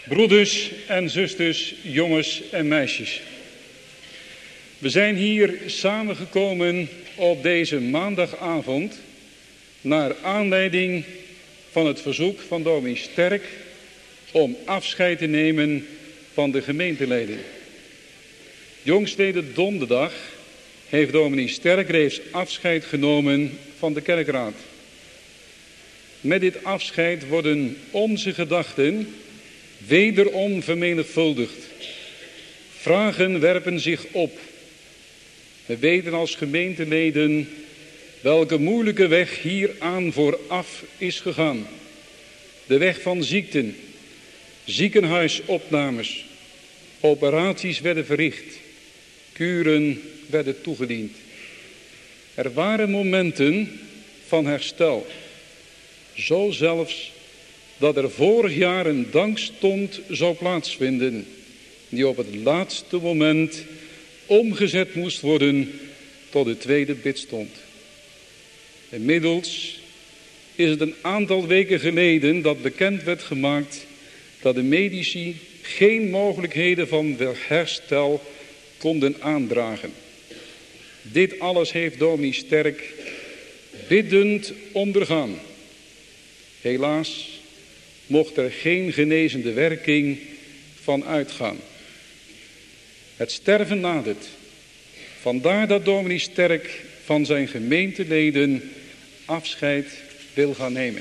Broeders en zusters, jongens en meisjes. We zijn hier samengekomen op deze maandagavond naar aanleiding van het verzoek van dominee Sterk om afscheid te nemen van de gemeenteleden. Jongstleden donderdag heeft dominee Sterk reeds afscheid genomen van de kerkraad. Met dit afscheid worden onze gedachten wederom vermenigvuldigd. Vragen werpen zich op. We weten als gemeenteleden welke moeilijke weg hieraan vooraf is gegaan. De weg van ziekten, ziekenhuisopnames, operaties werden verricht, kuren werden toegediend. Er waren momenten van herstel. Zo zelfs dat er vorig jaar een dankstond zou plaatsvinden, die op het laatste moment omgezet moest worden tot de tweede bidstond. Inmiddels is het een aantal weken geleden dat bekend werd gemaakt dat de medici geen mogelijkheden van herstel konden aandragen. Dit alles heeft dominee Sterk biddend ondergaan. Helaas mocht er geen genezende werking van uitgaan. Het sterven nadert. Vandaar dat dominee Sterk van zijn gemeenteleden afscheid wil gaan nemen.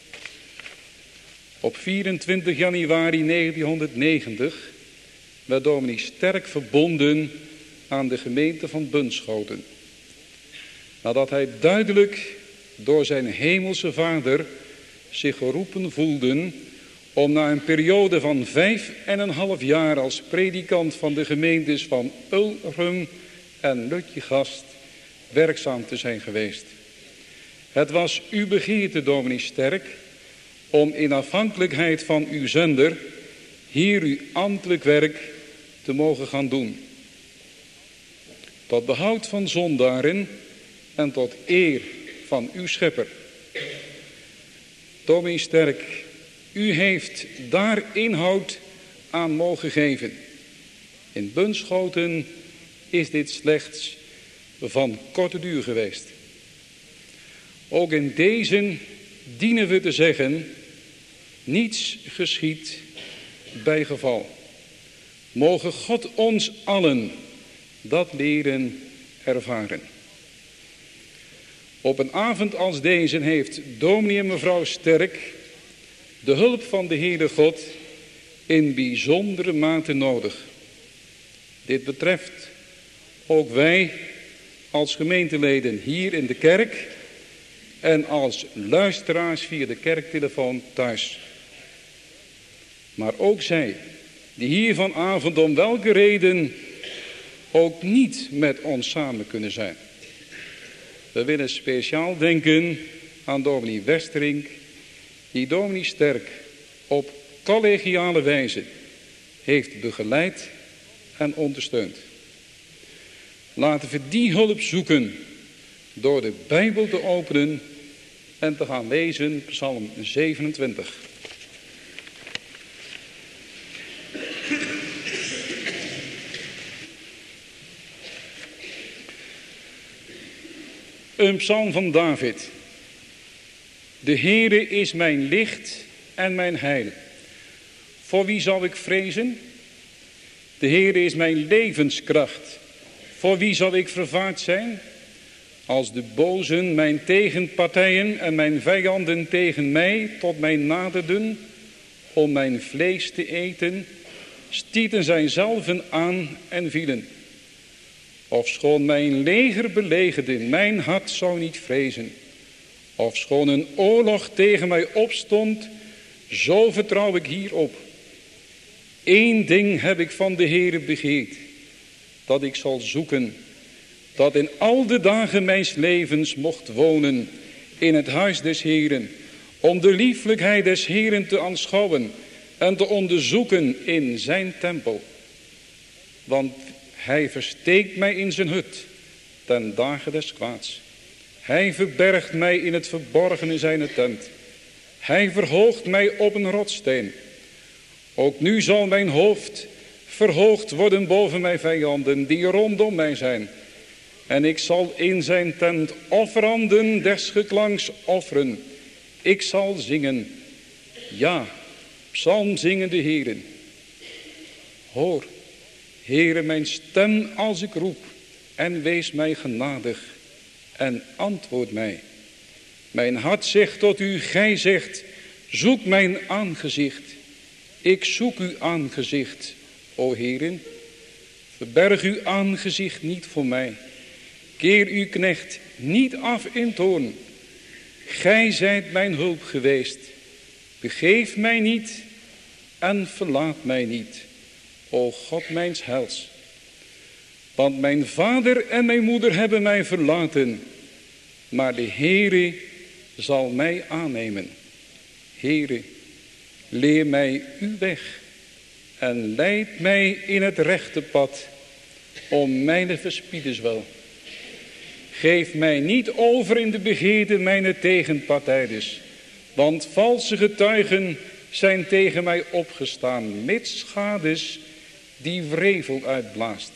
Op 24 januari 1990 werd dominee Sterk verbonden aan de gemeente van Bunschoten. Nadat hij duidelijk door zijn hemelse Vader zich geroepen voelde om na een periode van 5,5 jaar als predikant van de gemeentes van Ulrum en Lutjegast werkzaam te zijn geweest. Het was uw begeerte, dominee Sterk, om in afhankelijkheid van uw zender hier uw ambtelijk werk te mogen gaan doen. Tot behoud van zondaren en tot eer van uw schepper. Dominee Sterk, u heeft daar inhoud aan mogen geven. In Bunschoten is dit slechts van korte duur geweest. Ook in deze dienen we te zeggen, niets geschiedt bij geval. Mogen God ons allen dat leren ervaren. Op een avond als deze heeft dominee en mevrouw Sterk de hulp van de Heere God in bijzondere mate nodig. Dit betreft ook wij als gemeenteleden hier in de kerk en als luisteraars via de kerktelefoon thuis. Maar ook zij die hier vanavond om welke reden ook niet met ons samen kunnen zijn. We willen speciaal denken aan dominee Westerink, die dominee Sterk op collegiale wijze heeft begeleid en ondersteund. Laten we die hulp zoeken door de Bijbel te openen en te gaan lezen Psalm 27. Een psalm van David. De Heere is mijn licht en mijn heil. Voor wie zal ik vrezen? De Heere is mijn levenskracht. Voor wie zal ik vervaard zijn? Als de bozen mijn tegenpartijen en mijn vijanden tegen mij tot mij naderden om mijn vlees te eten, stieten zij zelven aan en vielen. Ofschoon mijn leger belegerde, mijn hart zou niet vrezen. Ofschoon een oorlog tegen mij opstond, zo vertrouw ik hierop. Eén ding heb ik van de Heere begeerd, dat ik zal zoeken, dat in al de dagen mijns levens mocht wonen in het huis des Heeren, om de lieflijkheid des Heeren te aanschouwen en te onderzoeken in zijn tempel. Want hij versteekt mij in zijn hut ten dagen des kwaads. Hij verbergt mij in het verborgene zijne tent. Hij verhoogt mij op een rotssteen. Ook nu zal mijn hoofd verhoogd worden boven mijn vijanden die rondom mij zijn. En ik zal in zijn tent offeranden des geklanks offeren. Ik zal zingen. Ja, psalm zingen de Heeren. Hoor, Heere, mijn stem als ik roep. En wees mij genadig. En antwoord mij. Mijn hart zegt tot u, gij zegt, zoek mijn aangezicht. Ik zoek uw aangezicht, o Heeren. Verberg uw aangezicht niet voor mij. Keer uw knecht niet af in toorn. Gij zijt mijn hulp geweest. Begeef mij niet en verlaat mij niet, o God mijns heils. Want mijn vader en mijn moeder hebben mij verlaten, maar de Heere zal mij aannemen. Heere, leer mij uw weg en leid mij in het rechte pad, om mijn verspieders wel. Geef mij niet over in de begeerte mijner tegenpartijders, want valse getuigen zijn tegen mij opgestaan, misschades die wrevel uitblaast.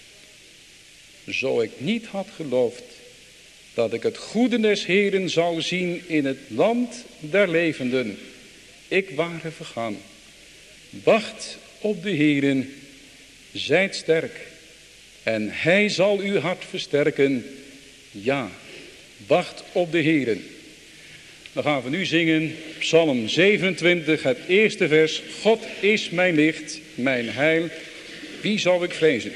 Zo ik niet had geloofd dat ik het goede des Heeren zou zien in het land der levenden, ik ware vergaan. Wacht op de Heeren, zijt sterk, en hij zal uw hart versterken. Ja, wacht op de Heeren. Dan gaan we nu zingen Psalm 27, het eerste vers. God is mijn licht, mijn heil, wie zal ik vrezen?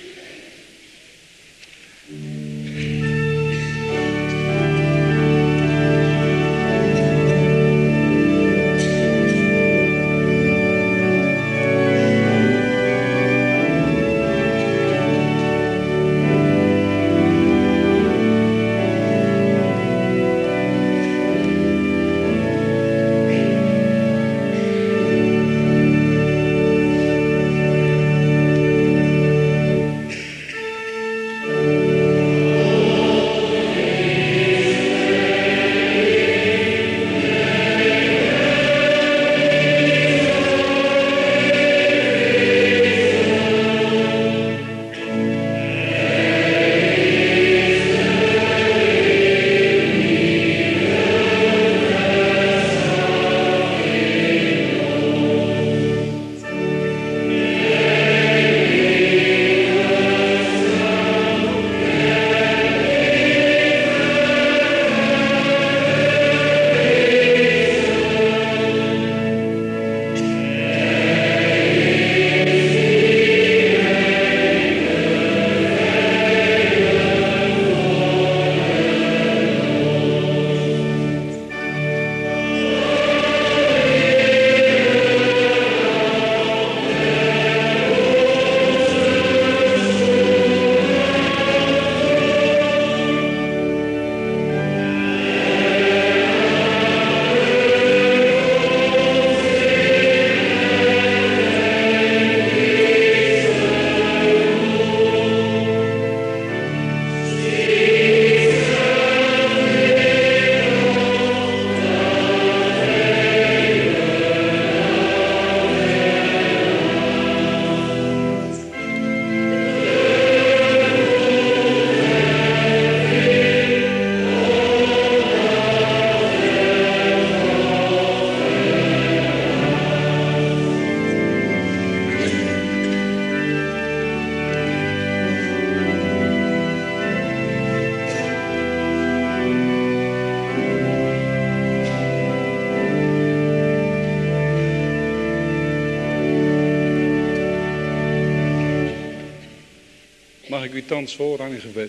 Mag ik u thans vooraan in gebed.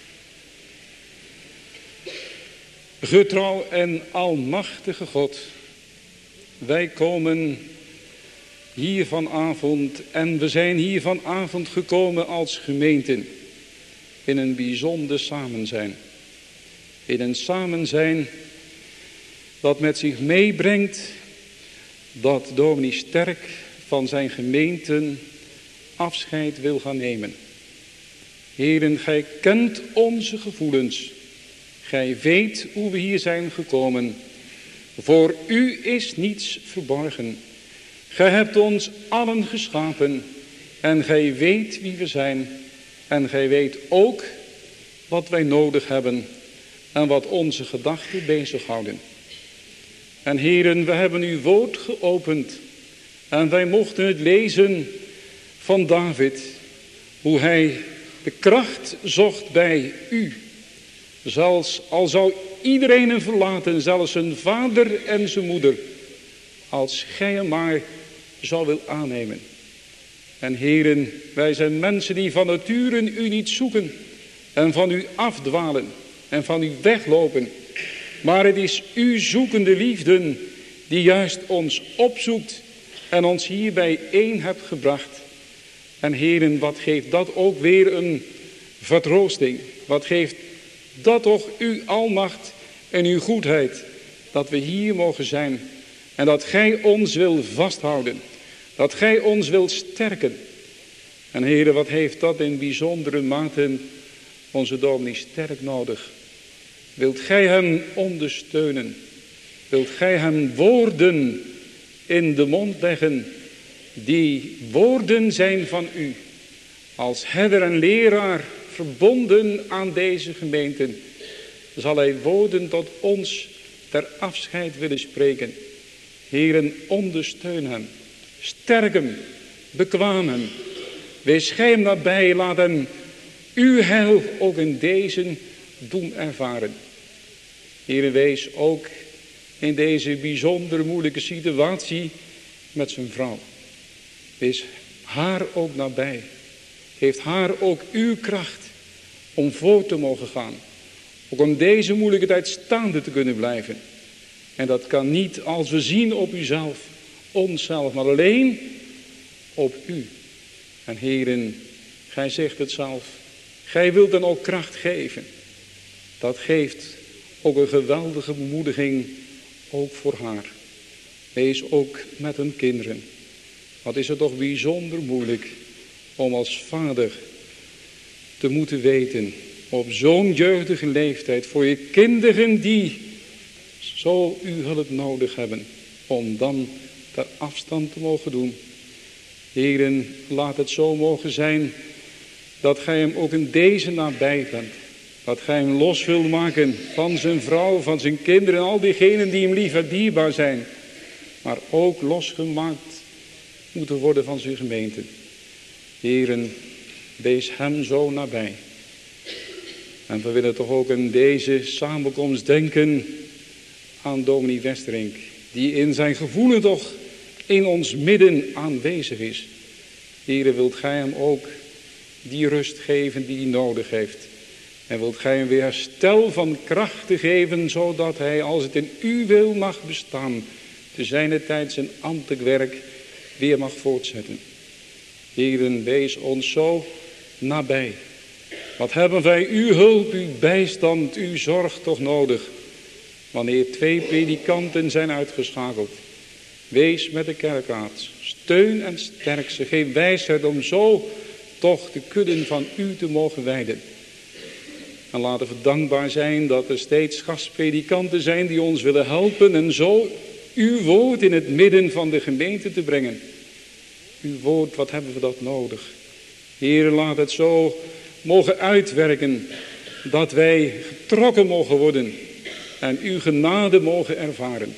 Getrouw en almachtige God, wij komen hier vanavond en we zijn hier vanavond gekomen als gemeente in een bijzonder samenzijn. In een samenzijn dat met zich meebrengt dat dominee Sterk van zijn gemeenten afscheid wil gaan nemen. Heren, gij kent onze gevoelens. Gij weet hoe we hier zijn gekomen. Voor u is niets verborgen. Gij hebt ons allen geschapen en gij weet wie we zijn. En gij weet ook wat wij nodig hebben en wat onze gedachten bezighouden. En heren, we hebben uw woord geopend en wij mochten het lezen van David, hoe hij de kracht zocht bij u. Zelfs al zou iedereen hem verlaten, zelfs zijn vader en zijn moeder, als gij hem maar zou willen aannemen. En heren, wij zijn mensen die van nature u niet zoeken en van u afdwalen en van u weglopen. Maar het is uw zoekende liefde die juist ons opzoekt en ons hier bijeen hebt gebracht. En heren, wat geeft dat ook weer een vertroosting. Wat geeft dat toch uw almacht en uw goedheid. Dat we hier mogen zijn. En dat gij ons wil vasthouden. Dat gij ons wilt sterken. En heren, wat heeft dat in bijzondere mate onze dominee sterk nodig. Wilt gij hem ondersteunen. Wilt gij hem woorden in de mond leggen. Die woorden zijn van u. Als herder en leraar verbonden aan deze gemeente. Zal hij woorden tot ons ter afscheid willen spreken. Heren, ondersteun hem. Sterk hem. Bekwaam hem. Wees gij hem nabij. Laat hem uw heil ook in deze doen ervaren. Heren, wees ook in deze bijzonder moeilijke situatie met zijn vrouw. Wees haar ook nabij. Geeft haar ook uw kracht om voor te mogen gaan. Ook om deze moeilijke tijd staande te kunnen blijven. En dat kan niet als we zien op uzelf, onszelf, maar alleen op u. En heren, gij zegt het zelf. Gij wilt dan ook kracht geven. Dat geeft ook een geweldige bemoediging, ook voor haar. Wees ook met hun kinderen. Wat is het toch bijzonder moeilijk om als vader te moeten weten, op zo'n jeugdige leeftijd, voor je kinderen die zo uw hulp nodig hebben, om dan ter afstand te mogen doen. Heren, laat het zo mogen zijn dat gij hem ook in deze nabij bent. Dat gij hem los wilt maken van zijn vrouw, van zijn kinderen en al diegenen die hem lief en dierbaar zijn. Maar ook losgemaakt moeten worden van zijn gemeente. Heren, wees hem zo nabij. En we willen toch ook in deze samenkomst denken aan dominee Westerink. Die in zijn gevoelen toch in ons midden aanwezig is. Heren, wilt gij hem ook die rust geven die hij nodig heeft. En wilt gij hem weer herstel van krachten geven, zodat hij, als het in uw wil mag bestaan, te zijner tijd zijn ambtelijk werk weer mag voortzetten. Heren, wees ons zo nabij. Wat hebben wij uw hulp, uw bijstand, uw zorg toch nodig, wanneer 2 predikanten zijn uitgeschakeld. Wees met de kerkraad, steun en sterk ze, geef wijsheid om zo toch de kudden van u te mogen wijden. En laten we dankbaar zijn dat er steeds gastpredikanten zijn die ons willen helpen en zo uw woord in het midden van de gemeente te brengen. Uw woord, wat hebben we dat nodig? Heer, laat het zo mogen uitwerken dat wij getrokken mogen worden en uw genade mogen ervaren.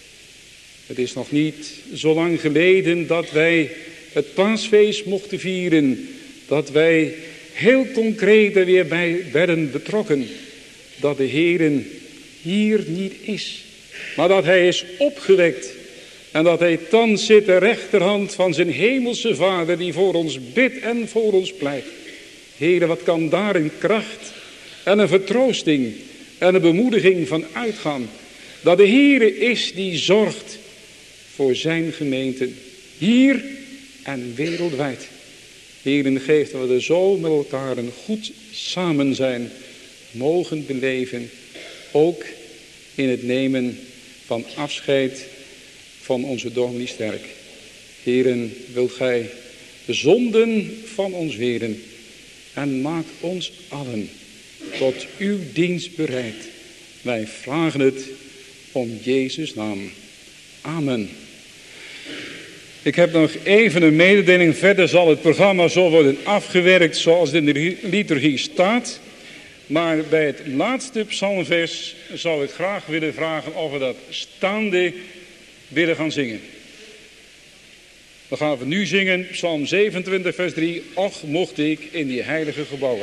Het is nog niet zo lang geleden dat wij het paasfeest mochten vieren, dat wij heel concreet er weer bij werden betrokken, dat de Heer hier niet is, maar dat hij is opgewekt en dat hij thans zit de rechterhand van zijn hemelse Vader die voor ons bidt en voor ons pleit. Heere, wat kan daar een kracht en een vertroosting en een bemoediging van uitgaan, dat de Heere is die zorgt voor zijn gemeente, hier en wereldwijd. Heeren, geeft dat we er zo met elkaar een goed samen zijn mogen beleven, ook in het nemen van afscheid van onze dominee Sterk. Heeren, wilt gij de zonden van ons weren en maak ons allen tot uw dienst bereid. Wij vragen het om Jezus' naam. Amen. Ik heb nog even een mededeling. Verder zal het programma zo worden afgewerkt zoals het in de liturgie staat. Maar bij het laatste psalmvers zou ik graag willen vragen of we dat staande willen gaan zingen. Dan gaan we nu zingen, Psalm 27 vers 3. Och, mocht ik in die heilige gebouwen.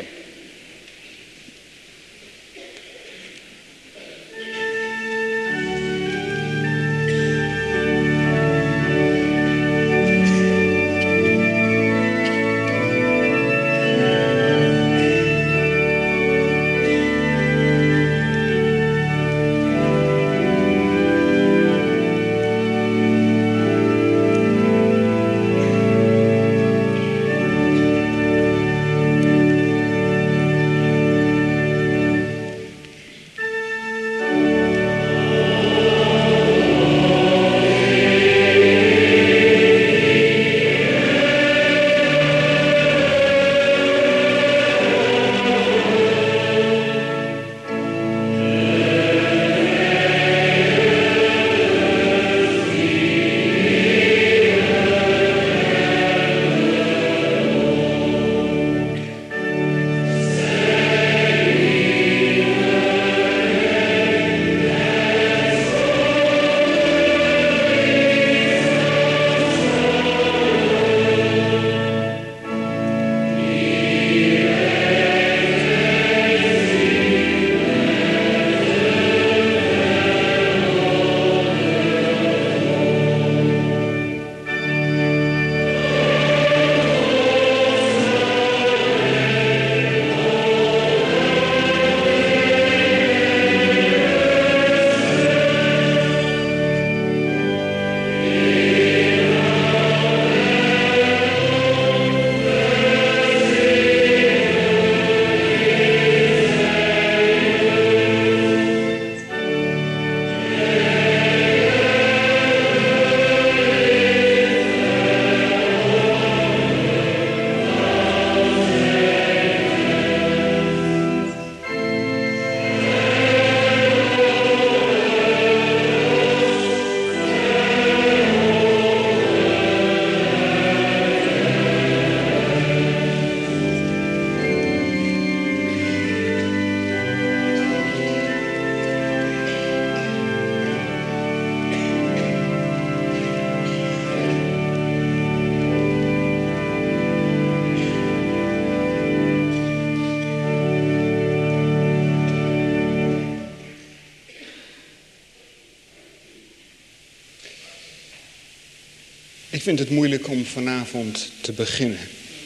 Ik vind het moeilijk om vanavond te beginnen.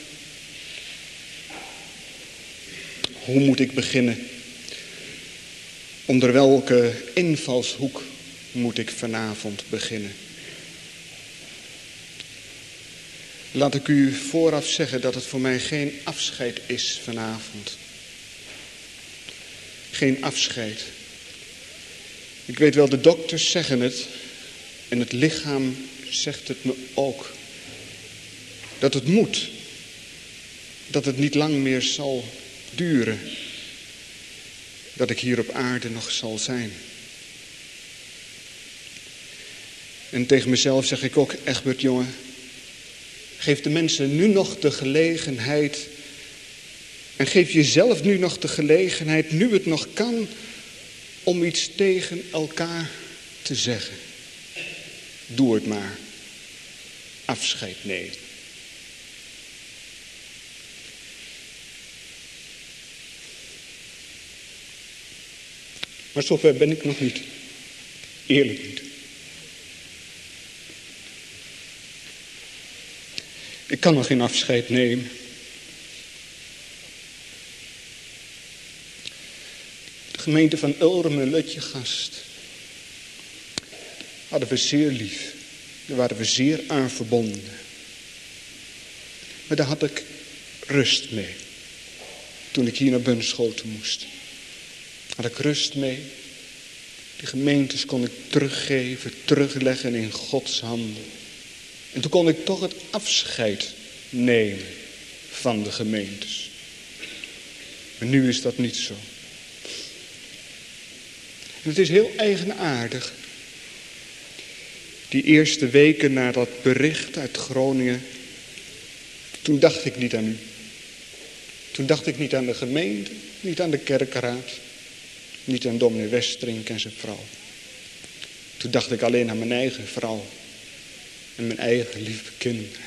Hoe moet ik beginnen? Onder welke invalshoek moet ik vanavond beginnen? Laat ik u vooraf zeggen dat het voor mij geen afscheid is vanavond. Geen afscheid. Ik weet wel, de dokters zeggen het en het lichaam zegt het me ook. Dat het moet. Dat het niet lang meer zal duren. Dat ik hier op aarde nog zal zijn. En tegen mezelf zeg ik ook, Egbert jongen, geef de mensen nu nog de gelegenheid. En geef jezelf nu nog de gelegenheid, nu het nog kan, om iets tegen elkaar te zeggen. Doe het maar. Afscheid nemen. Maar zover ben ik nog niet. Eerlijk niet. Ik kan nog geen afscheid nemen. De gemeente van Ulrum en Lutjegast hadden we zeer lief. Daar waren we zeer aan verbonden. Maar daar had ik rust mee. Toen ik hier naar Bunschoten moest. Had ik rust mee. Die gemeentes kon ik teruggeven, terugleggen in Gods handen. En toen kon ik toch het afscheid nemen van de gemeentes. Maar nu is dat niet zo. En het is heel eigenaardig. Die eerste weken na dat bericht uit Groningen, toen dacht ik niet aan u. Toen dacht ik niet aan de gemeente, niet aan de kerkenraad, niet aan dominee Westerink en zijn vrouw. Toen dacht ik alleen aan mijn eigen vrouw en mijn eigen lieve kinderen.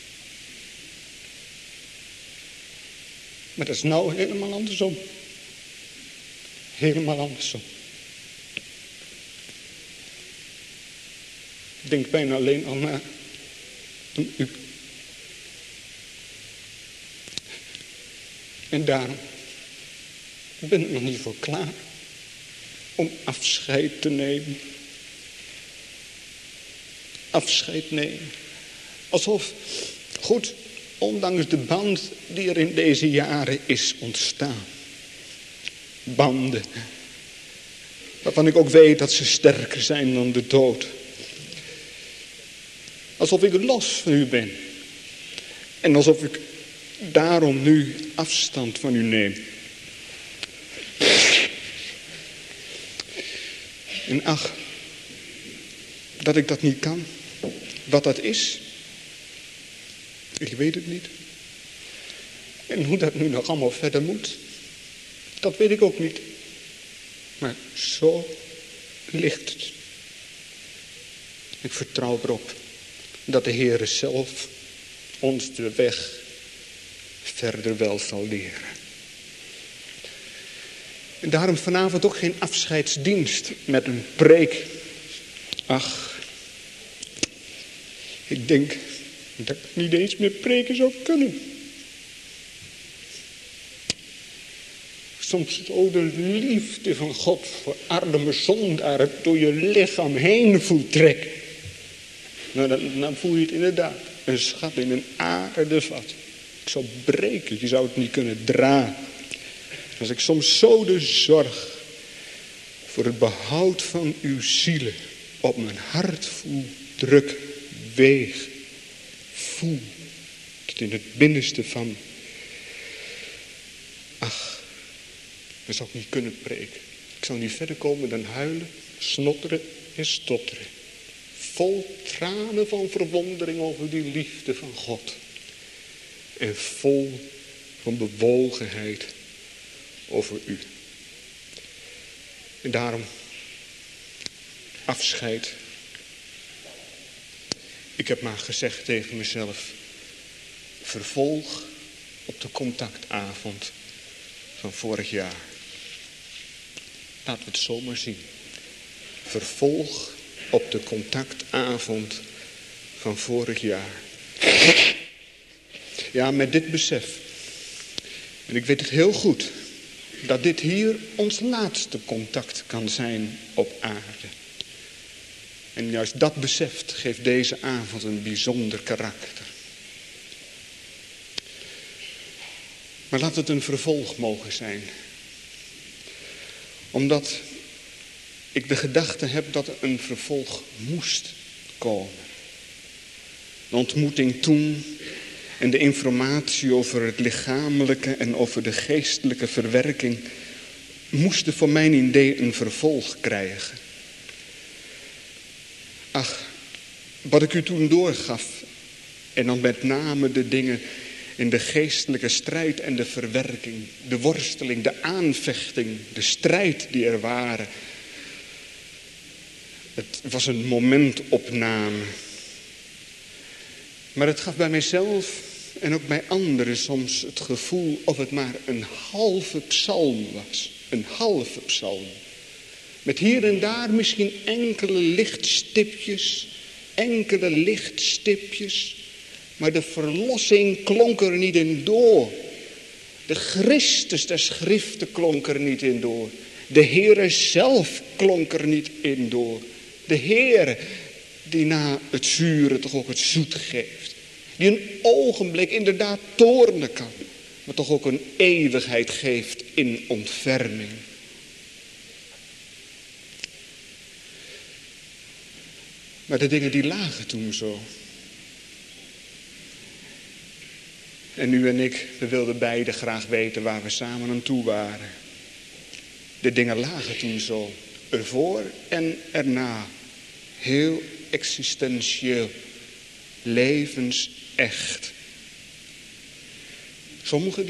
Maar dat is nou helemaal andersom. Helemaal andersom. Ik denk bijna alleen al na aan u. En daarom ben ik nog niet voor klaar om afscheid te nemen. Afscheid nemen. Alsof, goed, ondanks de band die er in deze jaren is ontstaan. Banden. Waarvan ik ook weet dat ze sterker zijn dan de dood. Alsof ik los van u ben. En alsof ik daarom nu afstand van u neem. En ach, dat ik dat niet kan. Wat dat is, ik weet het niet. En hoe dat nu nog allemaal verder moet, dat weet ik ook niet. Maar zo ligt het. Ik vertrouw erop dat de Heere zelf ons de weg verder wel zal leren. En daarom vanavond ook geen afscheidsdienst met een preek. Ach, ik denk dat ik niet eens meer preken zou kunnen. Soms zo de liefde van God voor arme zondaren door je lichaam heen voelt trekken. Nou, dan voel je het inderdaad. Een schat in een aardevat. Ik zou breken, je zou het niet kunnen dragen. Als ik soms zo de zorg voor het behoud van uw zielen op mijn hart voel druk, weeg, voel tot in het binnenste van me. Ach, dan zou ik niet kunnen preken. Ik zou niet verder komen dan huilen, snotteren en stotteren. Vol tranen van verwondering over die liefde van God. En vol van bewogenheid over u. En daarom afscheid. Ik heb maar gezegd tegen mezelf. Vervolg op de contactavond van vorig jaar. Laten we het zomaar zien. Vervolg op de contactavond van vorig jaar. Ja, met dit besef. En ik weet het heel goed. Dat dit hier ons laatste contact kan zijn op aarde. En juist dat besef geeft deze avond een bijzonder karakter. Maar laat het een vervolg mogen zijn. Omdat ik de gedachte heb dat er een vervolg moest komen. De ontmoeting toen en de informatie over het lichamelijke en over de geestelijke verwerking moesten voor mijn idee een vervolg krijgen. Ach, wat ik u toen doorgaf, en dan met name de dingen in de geestelijke strijd en de verwerking, de worsteling, de aanvechting, de strijd die er waren. Het was een momentopname. Maar het gaf bij mijzelf en ook bij anderen soms het gevoel of het maar een halve psalm was. Een halve psalm. Met hier en daar misschien enkele lichtstipjes. Maar de verlossing klonk er niet in door. De Christus der Schriften klonk er niet in door. De Heere zelf klonk er niet in door. De Heere die na het zure toch ook het zoet geeft. Die een ogenblik inderdaad toornen kan. Maar toch ook een eeuwigheid geeft in ontferming. Maar de dingen die lagen toen zo. En u en ik, we wilden beide graag weten waar we samen aan toe waren. De dingen lagen toen zo. Ervoor en erna. Heel existentieel, levensecht. Sommigen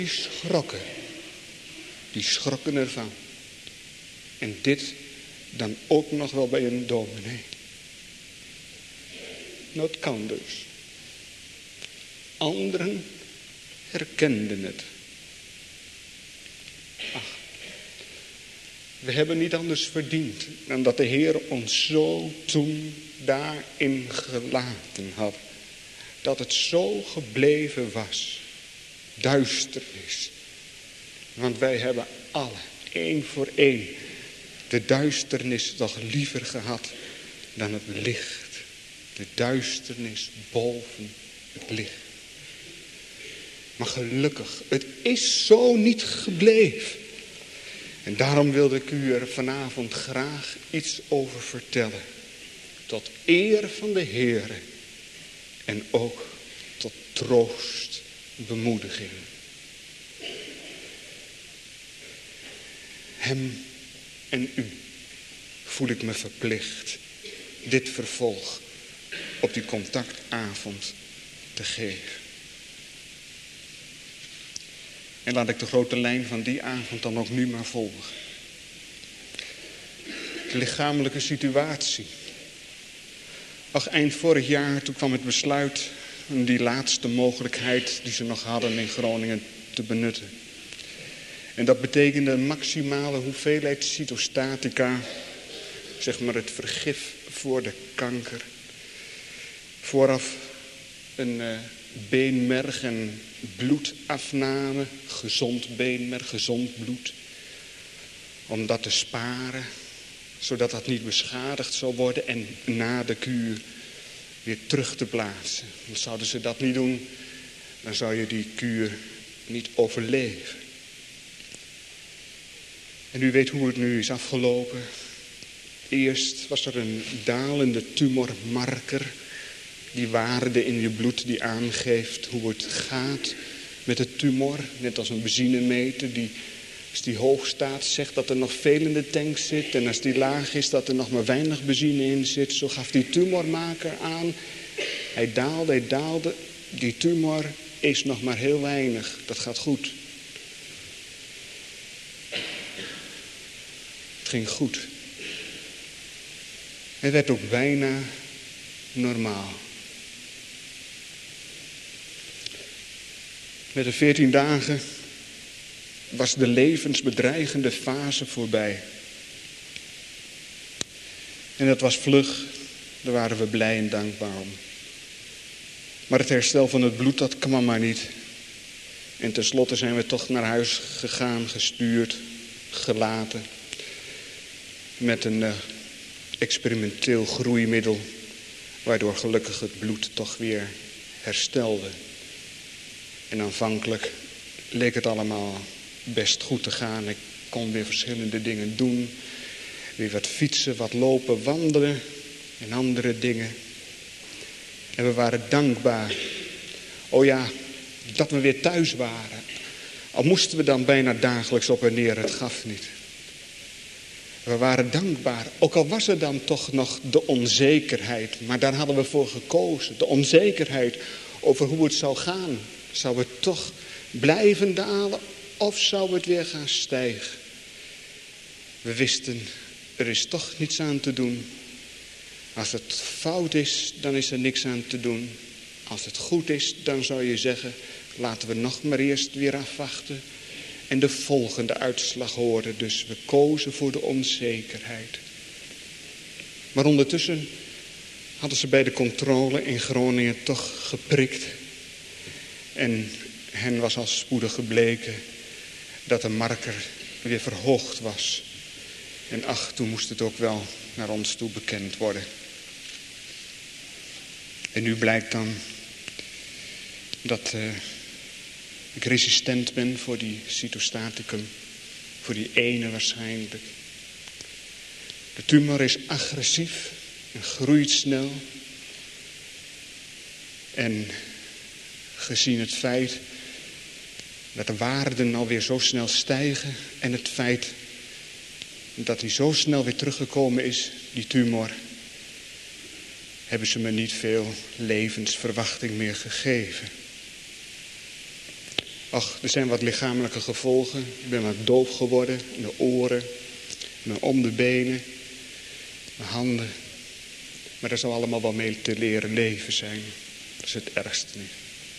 die schrokken ervan. En dit dan ook nog wel bij een dominee. Dat kan dus. Anderen herkenden het. Ach, we hebben niet anders verdiend dan dat de Heer ons zo toen daarin gelaten had. Dat het zo gebleven was. Duisternis. Want wij hebben alle, één voor één, de duisternis toch liever gehad dan het licht. De duisternis boven het licht. Maar gelukkig, het is zo niet gebleven. En daarom wilde ik u er vanavond graag iets over vertellen. Tot eer van de Heere. En ook tot troost, bemoediging. Hem en u voel ik me verplicht dit vervolg op die contactavond te geven. En laat ik de grote lijn van die avond dan ook nu maar volgen. De lichamelijke situatie. Ach, eind vorig jaar, toen kwam het besluit om die laatste mogelijkheid die ze nog hadden in Groningen te benutten. En dat betekende een maximale hoeveelheid cytostatica, zeg maar het vergif voor de kanker. Vooraf een beenmerg en bloedafname, gezond beenmerg, gezond bloed. Om dat te sparen, zodat dat niet beschadigd zou worden en na de kuur weer terug te plaatsen. Want zouden ze dat niet doen, dan zou je die kuur niet overleven. En u weet hoe het nu is afgelopen. Eerst was er een dalende tumormarker. Die waarde in je bloed die aangeeft hoe het gaat met de tumor. Net als een benzinemeter die, als die hoog staat, zegt dat er nog veel in de tank zit. En als die laag is, dat er nog maar weinig benzine in zit. Zo gaf die tumormaker aan. Hij daalde. Die tumor is nog maar heel weinig. Dat gaat goed. Het ging goed. Het werd ook bijna normaal. Met de 14 dagen was de levensbedreigende fase voorbij. En dat was vlug, daar waren we blij en dankbaar om. Maar het herstel van het bloed, dat kwam maar niet. En tenslotte zijn we toch naar huis gegaan, gestuurd, gelaten. Met een experimenteel groeimiddel, waardoor gelukkig het bloed toch weer herstelde. En aanvankelijk leek het allemaal best goed te gaan. Ik kon weer verschillende dingen doen. Weer wat fietsen, wat lopen, wandelen en andere dingen. En we waren dankbaar. Oh ja, dat we weer thuis waren. Al moesten we dan bijna dagelijks op en neer, het gaf niet. We waren dankbaar, ook al was er dan toch nog de onzekerheid. Maar daar hadden we voor gekozen. De onzekerheid over hoe het zou gaan. Zou het toch blijven dalen of zou het weer gaan stijgen? We wisten, er is toch niets aan te doen. Als het fout is, dan is er niks aan te doen. Als het goed is, dan zou je zeggen, laten we nog maar eerst weer afwachten. En de volgende uitslag horen. Dus we kozen voor de onzekerheid. Maar ondertussen hadden ze bij de controle in Groningen toch geprikt. En hen was al spoedig gebleken dat de marker weer verhoogd was. En ach, toen moest het ook wel naar ons toe bekend worden. En nu blijkt dan dat ik resistent ben voor die cytostaticum. Voor die ene waarschijnlijk. De tumor is agressief en groeit snel. En gezien het feit dat de waarden alweer zo snel stijgen. En het feit dat hij zo snel weer teruggekomen is, die tumor. hebben ze me niet veel levensverwachting meer gegeven. Ach, er zijn wat lichamelijke gevolgen. Ik ben wat doof geworden. Mijn oren, mijn onderbenen, mijn handen. Maar daar zal allemaal wel mee te leren leven zijn. Dat is het ergste niet.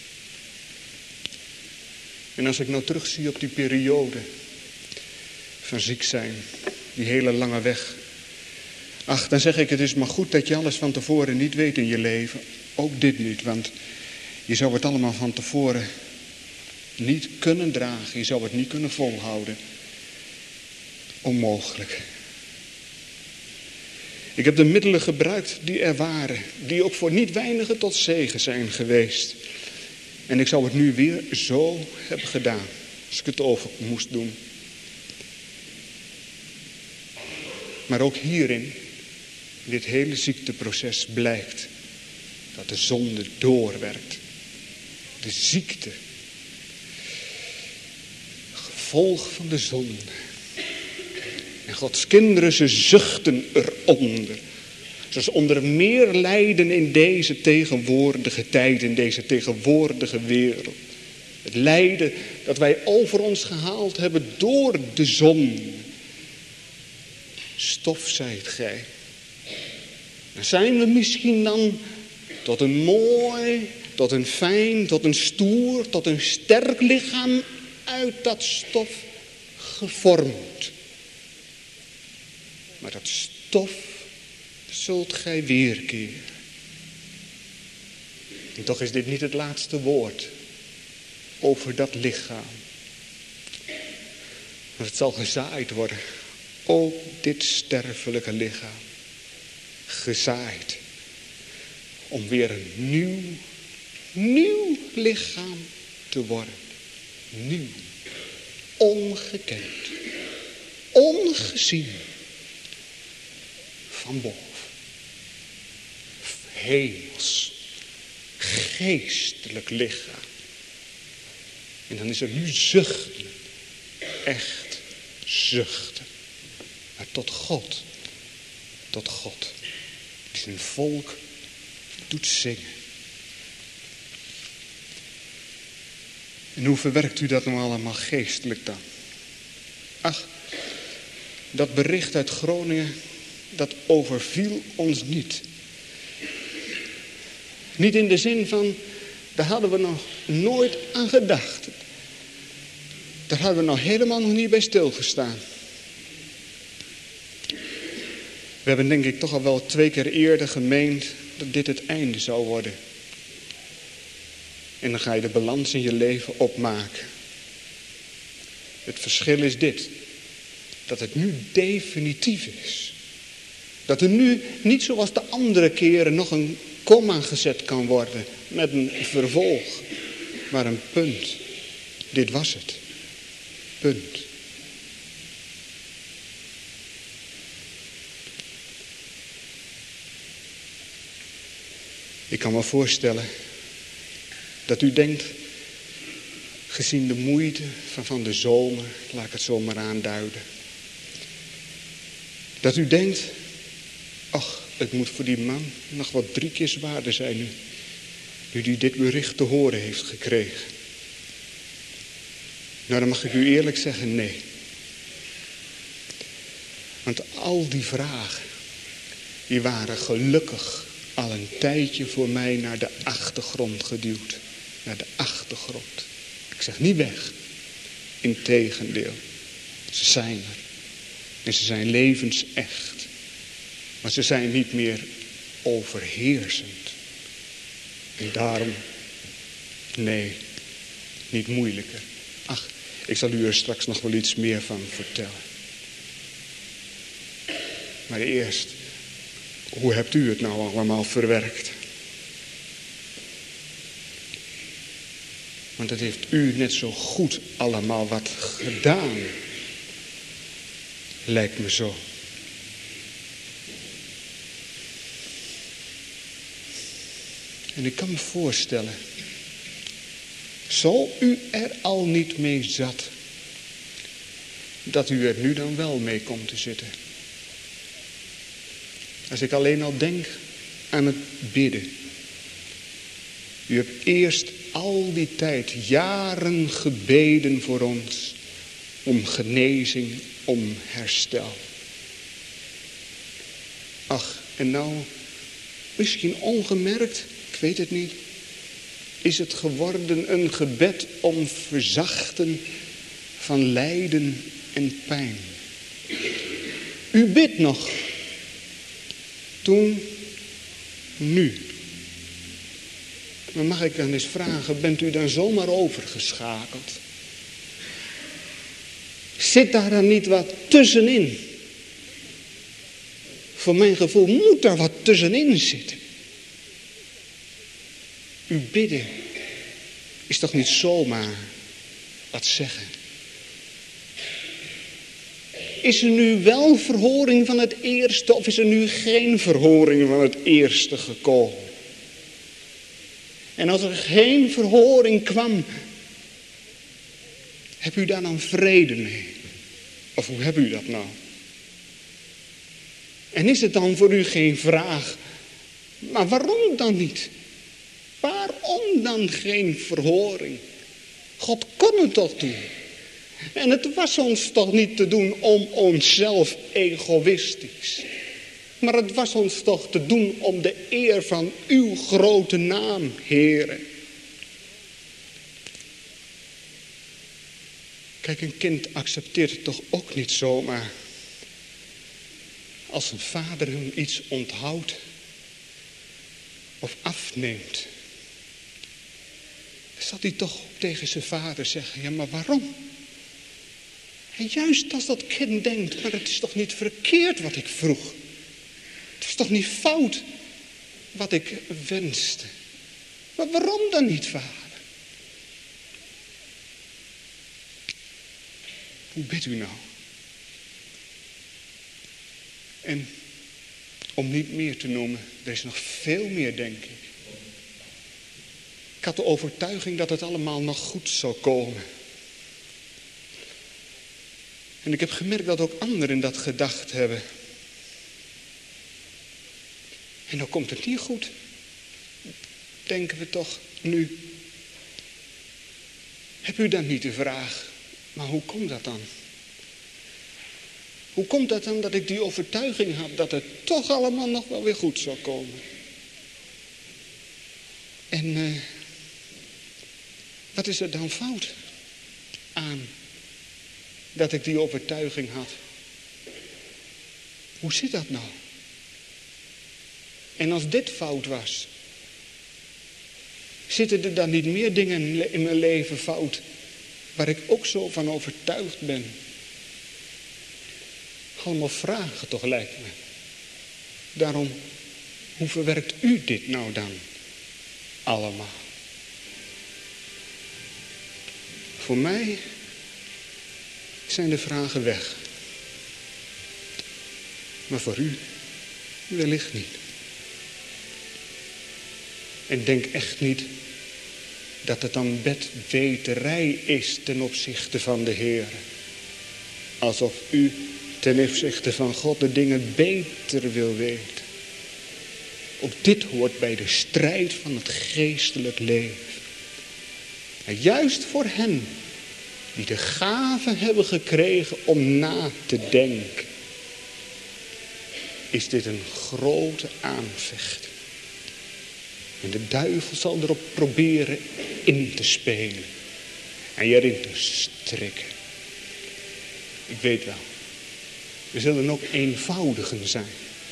En als ik nou terugzie op die periode van ziek zijn, die hele lange weg. Ach, dan zeg ik, het is maar goed dat je alles van tevoren niet weet in je leven. Ook dit niet, want je zou het allemaal van tevoren niet kunnen dragen. Je zou het niet kunnen volhouden. Onmogelijk. Ik heb de middelen gebruikt die er waren. Die ook voor niet weinigen tot zegen zijn geweest. En ik zou het nu weer zo hebben gedaan. Als ik het over moest doen. Maar ook hierin, in dit hele ziekteproces blijkt dat de zonde doorwerkt. De ziekte. Gevolg van de zonde. En Gods kinderen, ze zuchten eronder. Zoals onder meer lijden in deze tegenwoordige tijd, in deze tegenwoordige wereld. Het lijden dat wij over ons gehaald hebben door de zonde. Stof zijt gij. Dan zijn we misschien dan tot een mooi, tot een fijn, tot een stoer, tot een sterk lichaam uit dat stof gevormd. Maar dat stof zult gij weerkeren. En toch is dit niet het laatste woord over dat lichaam. Maar het zal gezaaid worden. Ook dit sterfelijke lichaam. Gezaaid. Om weer een nieuw lichaam te worden. Nieuw. Ongekend. Ongezien. Van boven. Hemels. Geestelijk lichaam. En dan is er nu zuchten. Echt zuchten. Maar tot God. Tot God. Die zijn volk doet zingen. En hoe verwerkt u dat nou allemaal geestelijk dan? Ach, dat bericht uit Groningen, dat overviel ons niet. Niet in de zin van, daar hadden we nog nooit aan gedacht. Daar hadden we nog helemaal nog niet bij stilgestaan. We hebben denk ik toch al wel 2 keer eerder gemeend dat dit het einde zou worden. En dan ga je de balans in je leven opmaken. Het verschil is dit. Dat het nu definitief is. Dat er nu niet zoals de andere keren nog een komma gezet kan worden met een vervolg. Maar een punt. Dit was het. Punt. Ik kan me voorstellen dat u denkt, gezien de moeite van de zomer, laat ik het zo maar aanduiden. Dat u denkt, ach, het moet voor die man nog wat 3 keer zwaarder zijn nu. Nu die dit bericht te horen heeft gekregen. Nou, dan mag ik u eerlijk zeggen, nee. Want al die vragen, die waren gelukkig al een tijdje voor mij naar de achtergrond geduwd. Naar de achtergrond. Ik zeg niet weg. Integendeel. Ze zijn er. En ze zijn levensecht. Maar ze zijn niet meer overheersend. En daarom, nee, niet moeilijker. Ach, ik zal u er straks nog wel iets meer van vertellen. Maar eerst, hoe hebt u het nou allemaal verwerkt? Want het heeft u net zo goed allemaal wat gedaan. Lijkt me zo. En ik kan me voorstellen. Zo u er al niet mee zat. Dat u er nu dan wel mee komt te zitten. Als ik alleen al denk aan het bidden. U hebt eerst al die tijd, jaren gebeden voor ons. Om genezing, om herstel. Ach, en nou, misschien ongemerkt, ik weet het niet. Is het geworden een gebed om verzachten van lijden en pijn. U bidt nog. Toen, nu. Maar mag ik dan eens vragen, bent u dan zomaar overgeschakeld? Zit daar dan niet wat tussenin? Voor mijn gevoel moet daar wat tussenin zitten. Uw bidden is toch niet zomaar wat zeggen? Is er nu wel verhoring van het eerste of is er nu geen verhoring van het eerste gekomen? En als er geen verhoring kwam, heb u daar dan vrede mee? Of hoe hebt u dat nou? En is het dan voor u geen vraag, maar waarom dan niet? Waarom dan geen verhoring? God kon het toch doen. En het was ons toch niet te doen om onszelf egoïstisch. Maar het was ons toch te doen om de eer van uw grote naam, Heere. Kijk, een kind accepteert het toch ook niet zomaar. Als een vader hem iets onthoudt of afneemt. Dan zal hij toch tegen zijn vader zeggen, ja, maar waarom? En juist als dat kind denkt, maar het is toch niet verkeerd wat ik vroeg. Het is toch niet fout wat ik wenste. Maar waarom dan niet, vader? Hoe bidt u nou? En om niet meer te noemen, er is nog veel meer, denk ik. Ik had de overtuiging dat het allemaal nog goed zou komen. En ik heb gemerkt dat ook anderen dat gedacht hebben. En dan komt het niet goed. Denken we toch nu. Heb u dan niet de vraag, maar hoe komt dat dan? Hoe komt dat dan dat ik die overtuiging had dat het toch allemaal nog wel weer goed zou komen? En wat is er dan fout aan dat ik die overtuiging had? Hoe zit dat nou? En als dit fout was, zitten er dan niet meer dingen in mijn leven fout waar ik ook zo van overtuigd ben? Allemaal vragen toch, lijkt me. Daarom, hoe verwerkt u dit nou dan allemaal? Voor mij zijn de vragen weg. Maar voor u wellicht niet. En denk echt niet dat het dan bedweterij is ten opzichte van de Heer. Alsof u ten opzichte van God de dingen beter wil weten. Ook dit hoort bij de strijd van het geestelijk leven. En juist voor hen die de gave hebben gekregen om na te denken, is dit een grote aanvecht. En de duivel zal erop proberen in te spelen. En je erin te strikken. Ik weet wel. Er zullen ook eenvoudigen zijn.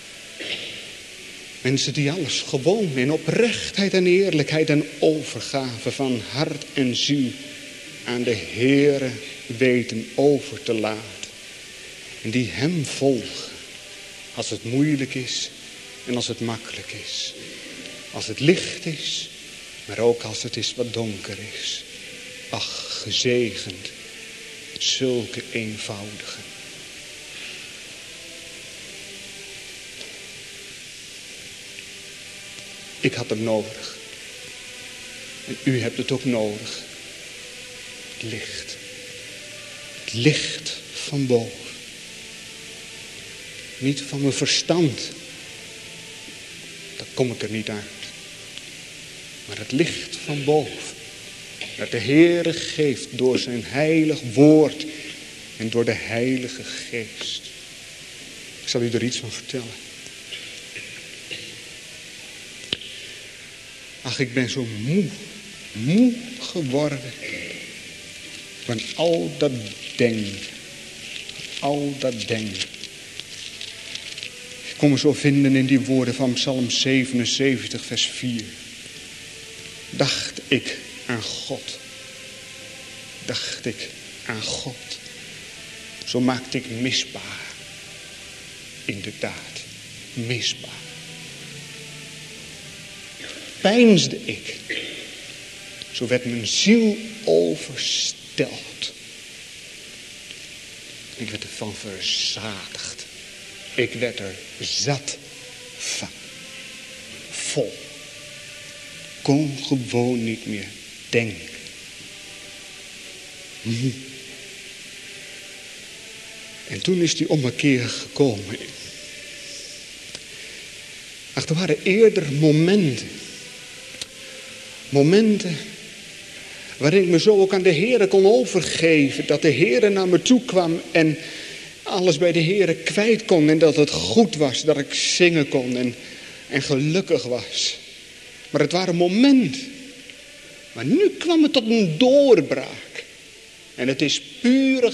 Mensen die alles gewoon in oprechtheid en eerlijkheid en overgave van hart en ziel aan de Heere weten over te laten. En die hem volgen als het moeilijk is en als het makkelijk is. Als het licht is, maar ook als het is wat donker is. Ach, gezegend, zulke eenvoudigen. Ik had hem nodig. En u hebt het ook nodig. Het licht. Het licht van boven. Niet van mijn verstand. Dat kom ik er niet uit. Maar het licht van boven, dat de Heere geeft door zijn heilig woord en door de Heilige Geest. Ik zal u er iets van vertellen. Ach, ik ben zo moe geworden van al dat denken. Ik kon me zo vinden in die woorden van Psalm 77, vers 4. Dacht ik aan God. Zo maakte ik misbaar. Inderdaad, misbaar. Peinsde ik. Zo werd mijn ziel overstelpt. Ik werd ervan verzadigd. Ik werd er zat van. Vol. Kon gewoon niet meer denken. En toen is die ommekeer gekomen. Ach, er waren eerder momenten waarin ik me zo ook aan de Heere kon overgeven. Dat de Heere naar me toe kwam en alles bij de Heere kwijt kon. En dat het goed was, dat ik zingen kon en gelukkig was. Maar het waren momenten. Maar nu kwam het tot een doorbraak. En het is pure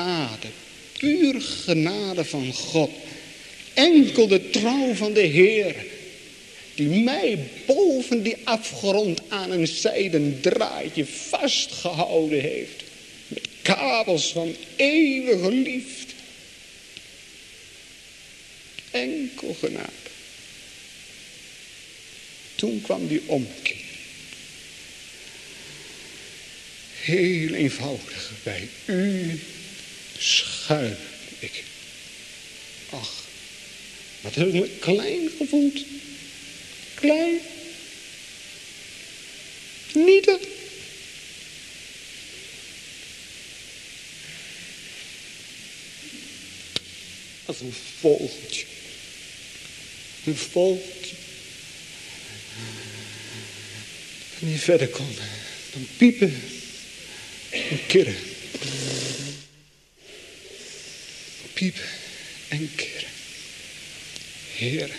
genade van God. Enkel de trouw van de Heer, die mij boven die afgrond aan een zijden draadje vastgehouden heeft. Met kabels van eeuwige liefde. Enkel genade. Toen kwam die omkeer. Heel eenvoudig, bij u schuil ik. Ach, wat heb ik me klein gevoeld. Klein. Nietig. Als een vogeltje. Een vogeltje. En niet verder kon dan piepen en kirren. Piepen en kirren. Heer,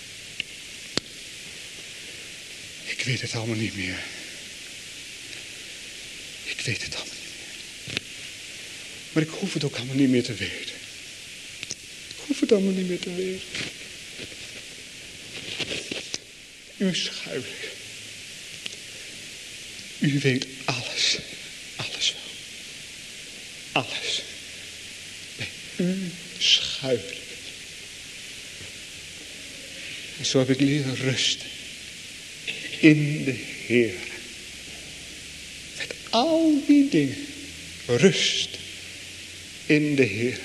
ik weet het allemaal niet meer. Ik weet het allemaal niet meer. Maar ik hoef het ook allemaal niet meer te weten. Ik hoef het allemaal niet meer te weten. U schuil ik. U weet alles. Alles wel. Alles. Bij u schuil ik. En zo heb ik leren rusten. In de Heer. Met al die dingen. Rust. In de Heer.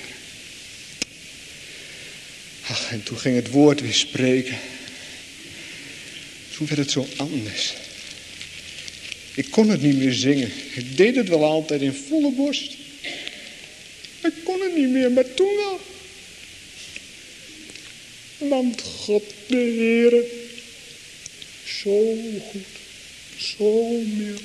Ach, en toen ging het woord weer spreken. Toen werd het zo anders. Ik kon het niet meer zingen. Ik deed het wel altijd in volle borst. Ik kon het niet meer, maar toen wel. Want God de Heere, zo goed, zo mild.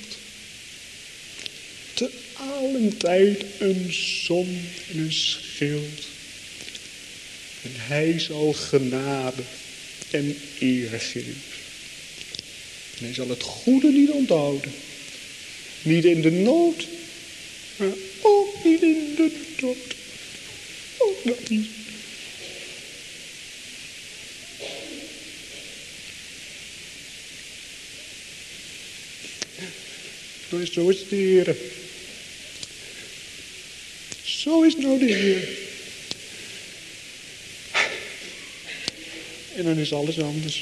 Te allen tijd een zon en een schild. En hij zal genade en eer geven. En hij zal het goede niet onthouden. Niet in de nood, maar ook niet in de dood. Ook dat niet. Zo is de Heer. Zo is nou de Heer. En dan is alles anders.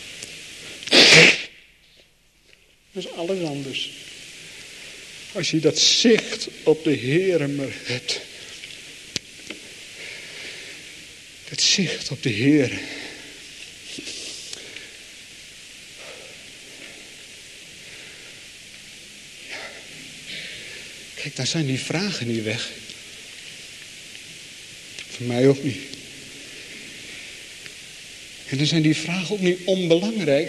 Dat is alles anders. Als je dat zicht op de Heere maar hebt. Dat zicht op de Heere. Kijk, dan zijn die vragen niet weg. Voor mij ook niet. En dan zijn die vragen ook niet onbelangrijk.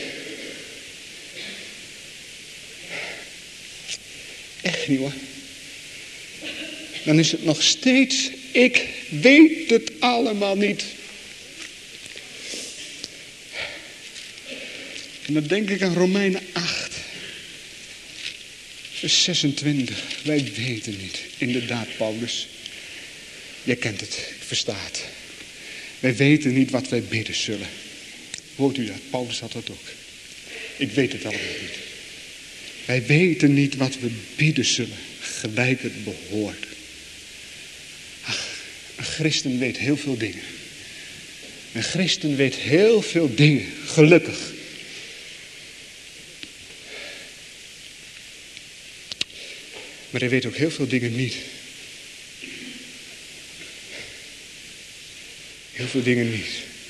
Echt niet hoor. Dan is het nog steeds, ik weet het allemaal niet. En dan denk ik aan Romeinen 8, vers 26. Wij weten niet. Inderdaad, Paulus. Jij kent het, ik versta het. Wij weten niet wat wij bidden zullen. Hoort u dat? Paulus had dat ook. Ik weet het allemaal niet. Wij weten niet wat we bidden zullen, gelijk het behoort. Ach, een christen weet heel veel dingen. Een christen weet heel veel dingen, gelukkig. Maar hij weet ook heel veel dingen niet. Heel veel dingen niet.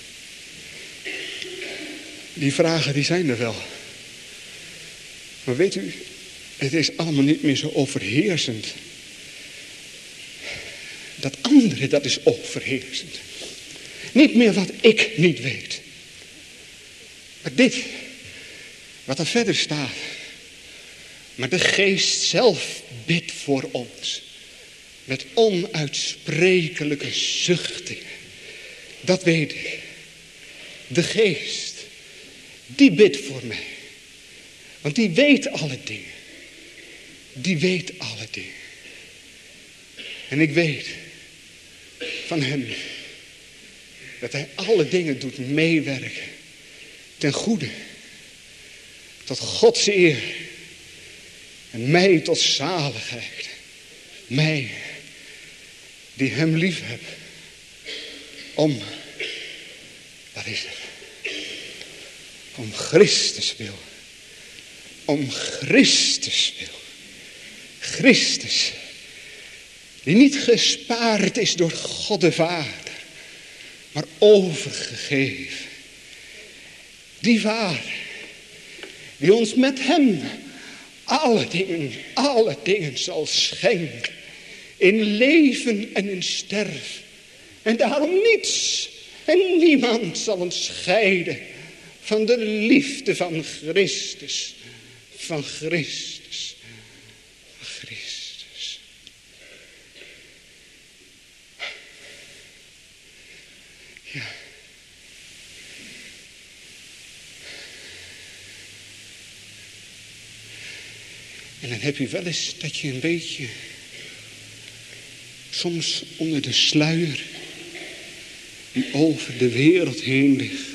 Die vragen die zijn er wel. Maar weet u, het is allemaal niet meer zo overheersend. Dat andere, dat is overheersend. Niet meer wat ik niet weet. Maar dit, wat er verder staat. Maar de Geest zelf bidt voor ons. Met onuitsprekelijke zuchtingen. Dat weet ik. De Geest, die bidt voor mij. Want die weet alle dingen. Die weet alle dingen. En ik weet van hem dat hij alle dingen doet meewerken. Ten goede. Tot Gods eer. En mij tot zaligheid. Mij die hem lief heb. Dat is het. Om Christus wil. Om Christus wil. Christus. Die niet gespaard is door God de Vader. Maar overgegeven. Die Vader. Die ons met hem alle dingen zal schenken. In leven en in sterven. En daarom niets en niemand zal ons scheiden van de liefde van Christus. Van Christus. Van Christus. Ja. En dan heb je wel eens dat je een beetje, soms onder de sluier die over de wereld heen ligt,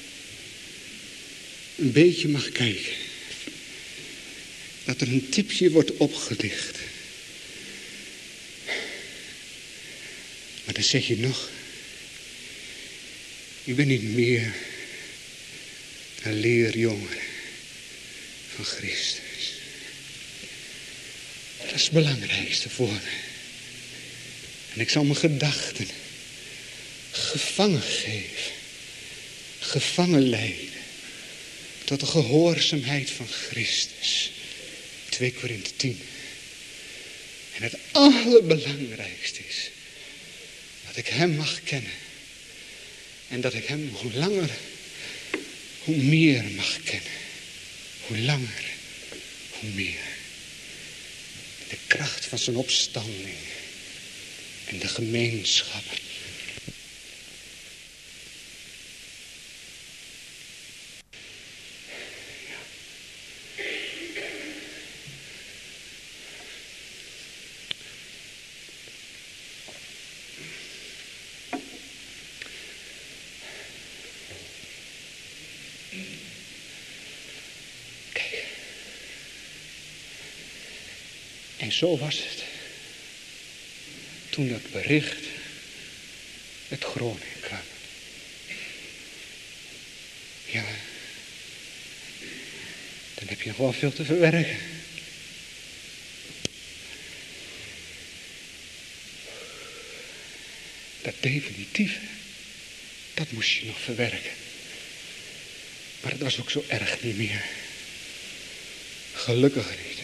een beetje mag kijken. Dat er een tipje wordt opgelicht. Maar dan zeg je nog, je bent niet meer een leerjongen van Christus. Dat is het belangrijkste voor me. En ik zal mijn gedachten gevangen geven. Gevangen leiden. Tot de gehoorzaamheid van Christus. 2 Korinthe 10. En het allerbelangrijkste is. Dat ik hem mag kennen. En dat ik hem hoe langer, hoe meer mag kennen. Hoe langer, hoe meer. De kracht van zijn opstanding. En de gemeenschap. Kijk. En zo was het. Toen dat bericht uit Groningen kwam. Ja, dan heb je nog wel veel te verwerken. Dat definitieve, dat moest je nog verwerken. Maar het was ook zo erg niet meer. Gelukkig niet.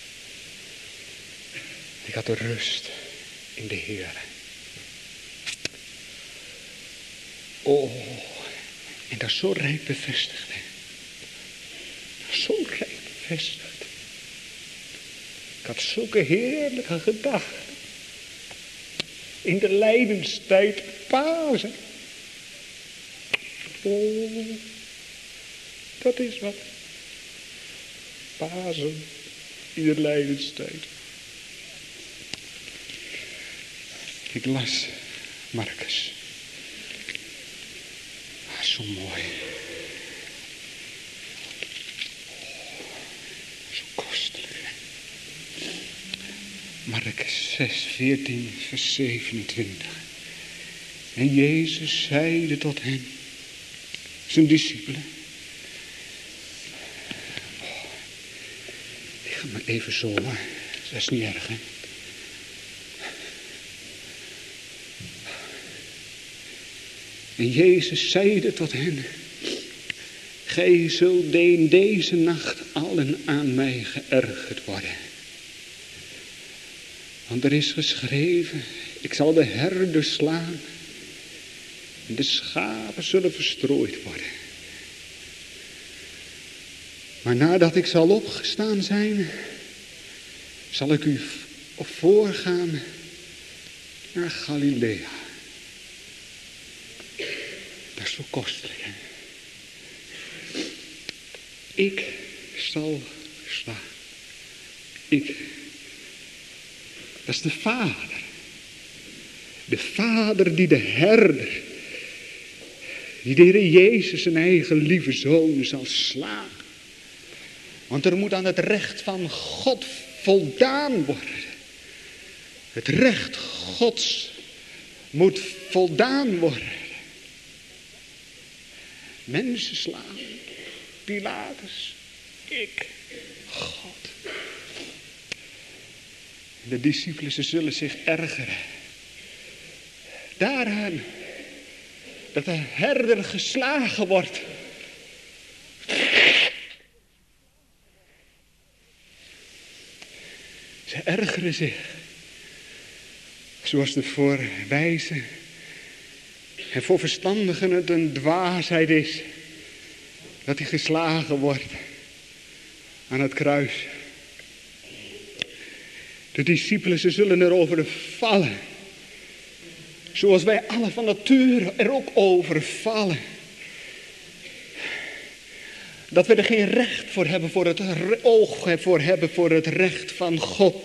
Ik had de rust in de Heer. Oh, en dat is zo rijk bevestigd. Hè? Zo rijk bevestigd. Ik had zulke heerlijke gedachten. In de lijdenstijd Pasen. Oh, dat is wat. Pasen in de lijdenstijd. Ik las Marcus. Ah, zo mooi. Zo kostelijk. Marcus 6, 14, vers 27. En Jezus zeide tot hen, zijn discipelen. Ik ga maar even zo, dat is niet erg, hè. En Jezus zeide tot hen, gij zult in deze nacht allen aan mij geërgerd worden. Want er is geschreven, ik zal de herder slaan en de schapen zullen verstrooid worden. Maar nadat ik zal opgestaan zijn, zal ik u voorgaan naar Galilea. Dat is zo kostelijk, hè? Ik zal slaan. Dat is de Vader. De Vader die de herder, die de Heer Jezus zijn eigen lieve Zoon zal slaan. Want er moet aan het recht van God voldaan worden. Het recht Gods moet voldaan worden. Mensen slaan. Pilatus. Ik. God. De discipelen, ze zullen zich ergeren. Daaraan dat de herder geslagen wordt. Ze ergeren zich. Zoals het voor wijzen en voor verstandigen het een dwaasheid is. Dat hij geslagen wordt aan het kruis. De discipelen, ze zullen erover vallen. Zoals wij alle van nature er ook over vallen. Dat we er geen recht voor hebben, voor het oog voor hebben voor het recht van God.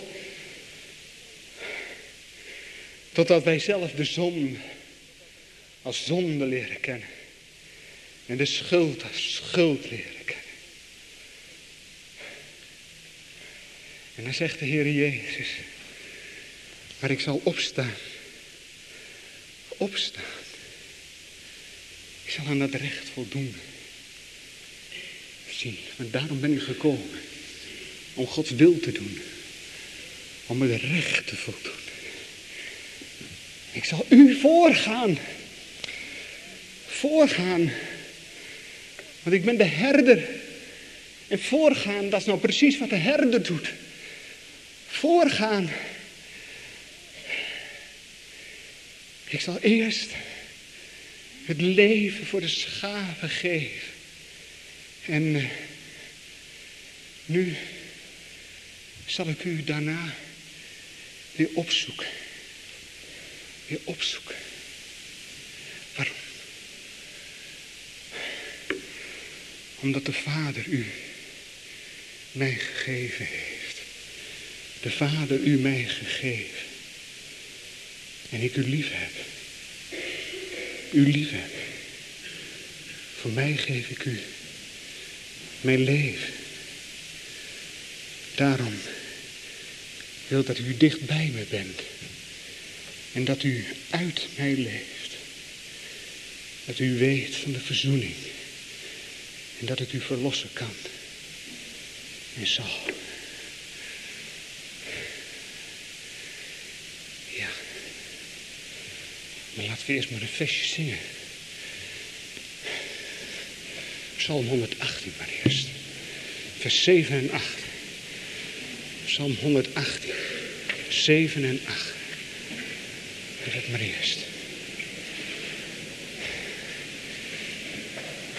Totdat wij zelf de zonde als zonde leren kennen. En de schuld als schuld leren kennen. En dan zegt de Heer Jezus, maar ik zal opstaan. Opstaan. Ik zal aan dat recht voldoen. Zie, want daarom ben ik gekomen. Om Gods wil te doen. Om het recht te voldoen. Ik zal u voorgaan. Voorgaan. Want ik ben de herder. En voorgaan, dat is nou precies wat de herder doet. Voorgaan. Ik zal eerst het leven voor de schapen geven. En nu zal ik u daarna weer opzoeken. Weer opzoeken. Waarom? Omdat de Vader u mij gegeven heeft. De Vader u mij gegeven. En ik u lief heb. U lief heb. Voor mij geef ik u mijn leven. Daarom wil dat u dicht bij me bent. En dat u uit mij leeft. Dat u weet van de verzoening. En dat ik u verlossen kan. En zal. Ja. Maar laten we eerst maar een versje zingen. Psalm 118 maar eerst. Vers 7 en 8. Psalm 118. 7 en 8. Dat maar eerst.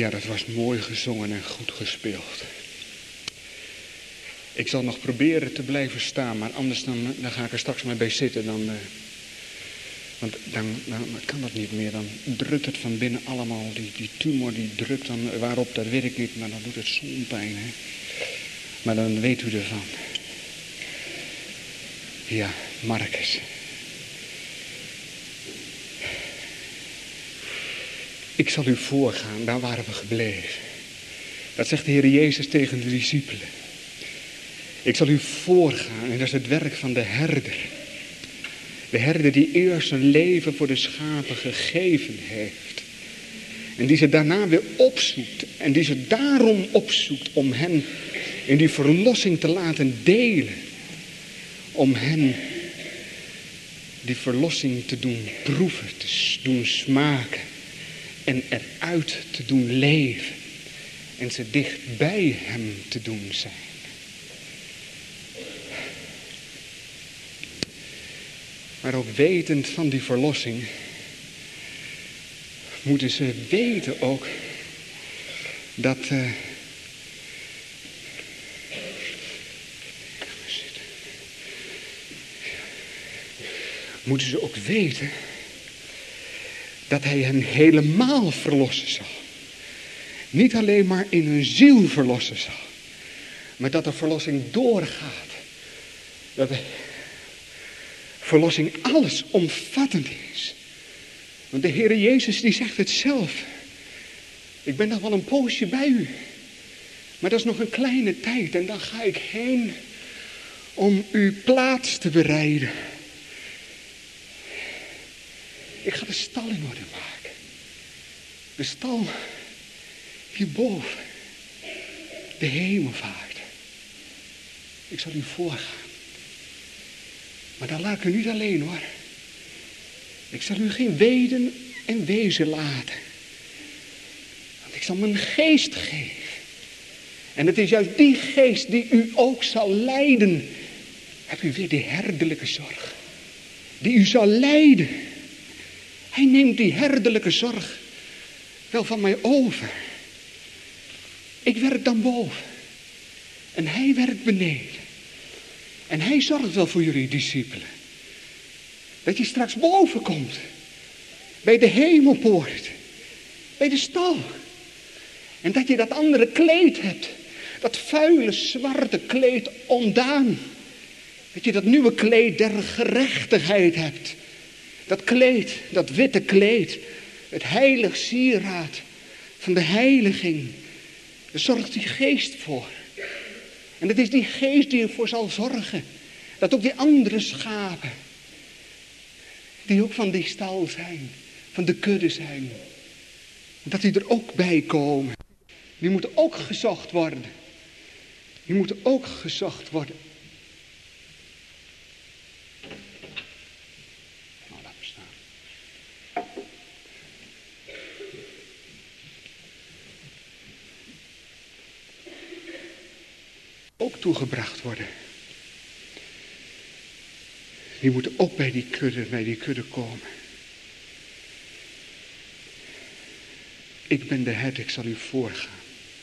Ja, dat was mooi gezongen en goed gespeeld. Ik zal nog proberen te blijven staan, maar anders dan ga ik er straks maar bij zitten. Want dan kan dat niet meer. Dan drukt het van binnen allemaal. Die tumor die drukt dan waarop, dat weet ik niet. Maar dan doet het zo'n pijn. Hè? Maar dan weet u ervan. Ja, Marcus. Ik zal u voorgaan, daar waren we gebleven. Dat zegt de Heer Jezus tegen de discipelen. Ik zal u voorgaan en dat is het werk van de herder. De herder die eerst zijn leven voor de schapen gegeven heeft. En die ze daarna weer opzoekt. En die ze daarom opzoekt om hen in die verlossing te laten delen. Om hen die verlossing te doen proeven, te doen smaken. En eruit te doen leven. En ze dicht bij hem te doen zijn. Maar ook wetend van die verlossing, moeten ze weten ook dat moeten ze ook weten dat hij hen helemaal verlossen zal. Niet alleen maar in hun ziel verlossen zal, maar dat de verlossing doorgaat. Dat de verlossing allesomvattend is. Want de Heere Jezus die zegt het zelf. Ik ben nog wel een poosje bij u. Maar dat is nog een kleine tijd en dan ga ik heen om u plaats te bereiden. Ik ga de stal in orde maken. De stal hierboven. De hemelvaart. Ik zal u voorgaan. Maar dan laat ik u niet alleen hoor. Ik zal u geen weden en wezen laten. Want ik zal mijn geest geven. En het is juist die geest die u ook zal leiden. Heb u weer die herderlijke zorg. Die u zal leiden. Hij neemt die herderlijke zorg wel van mij over. Ik werk dan boven. En hij werkt beneden. En hij zorgt wel voor jullie discipelen. Dat je straks boven komt. Bij de hemelpoort. Bij de stal. En dat je dat andere kleed hebt. Dat vuile zwarte kleed ontdaan. Dat je dat nieuwe kleed der gerechtigheid hebt. Dat kleed, dat witte kleed. Het heilig sieraad van de heiliging. Daar zorgt die geest voor. En het is die geest die ervoor zal zorgen. Dat ook die andere schapen. Die ook van die stal zijn. Van de kudde zijn. Dat die er ook bij komen. Die moeten ook gezocht worden. Die moeten ook gezocht worden. Nou, laten we staan. Ook toegebracht worden. Die moeten ook bij die kudde komen. Ik ben de hert, ik zal u voorgaan.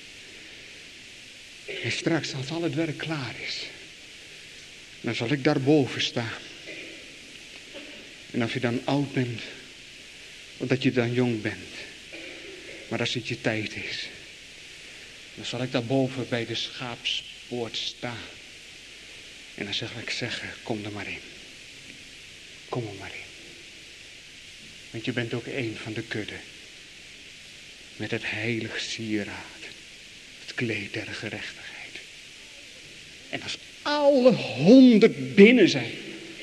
En straks als al het werk klaar is, dan zal ik daarboven staan. En als je dan oud bent, of dat je dan jong bent, maar als het je tijd is, dan zal ik daarboven bij de schaapspoort staan. En dan zal ik zeggen, kom er maar in. Kom er maar in. Want je bent ook een van de kudde. Met het heilig sieraad. Het kleed der gerechtigheid. En als alle 100 binnen zijn.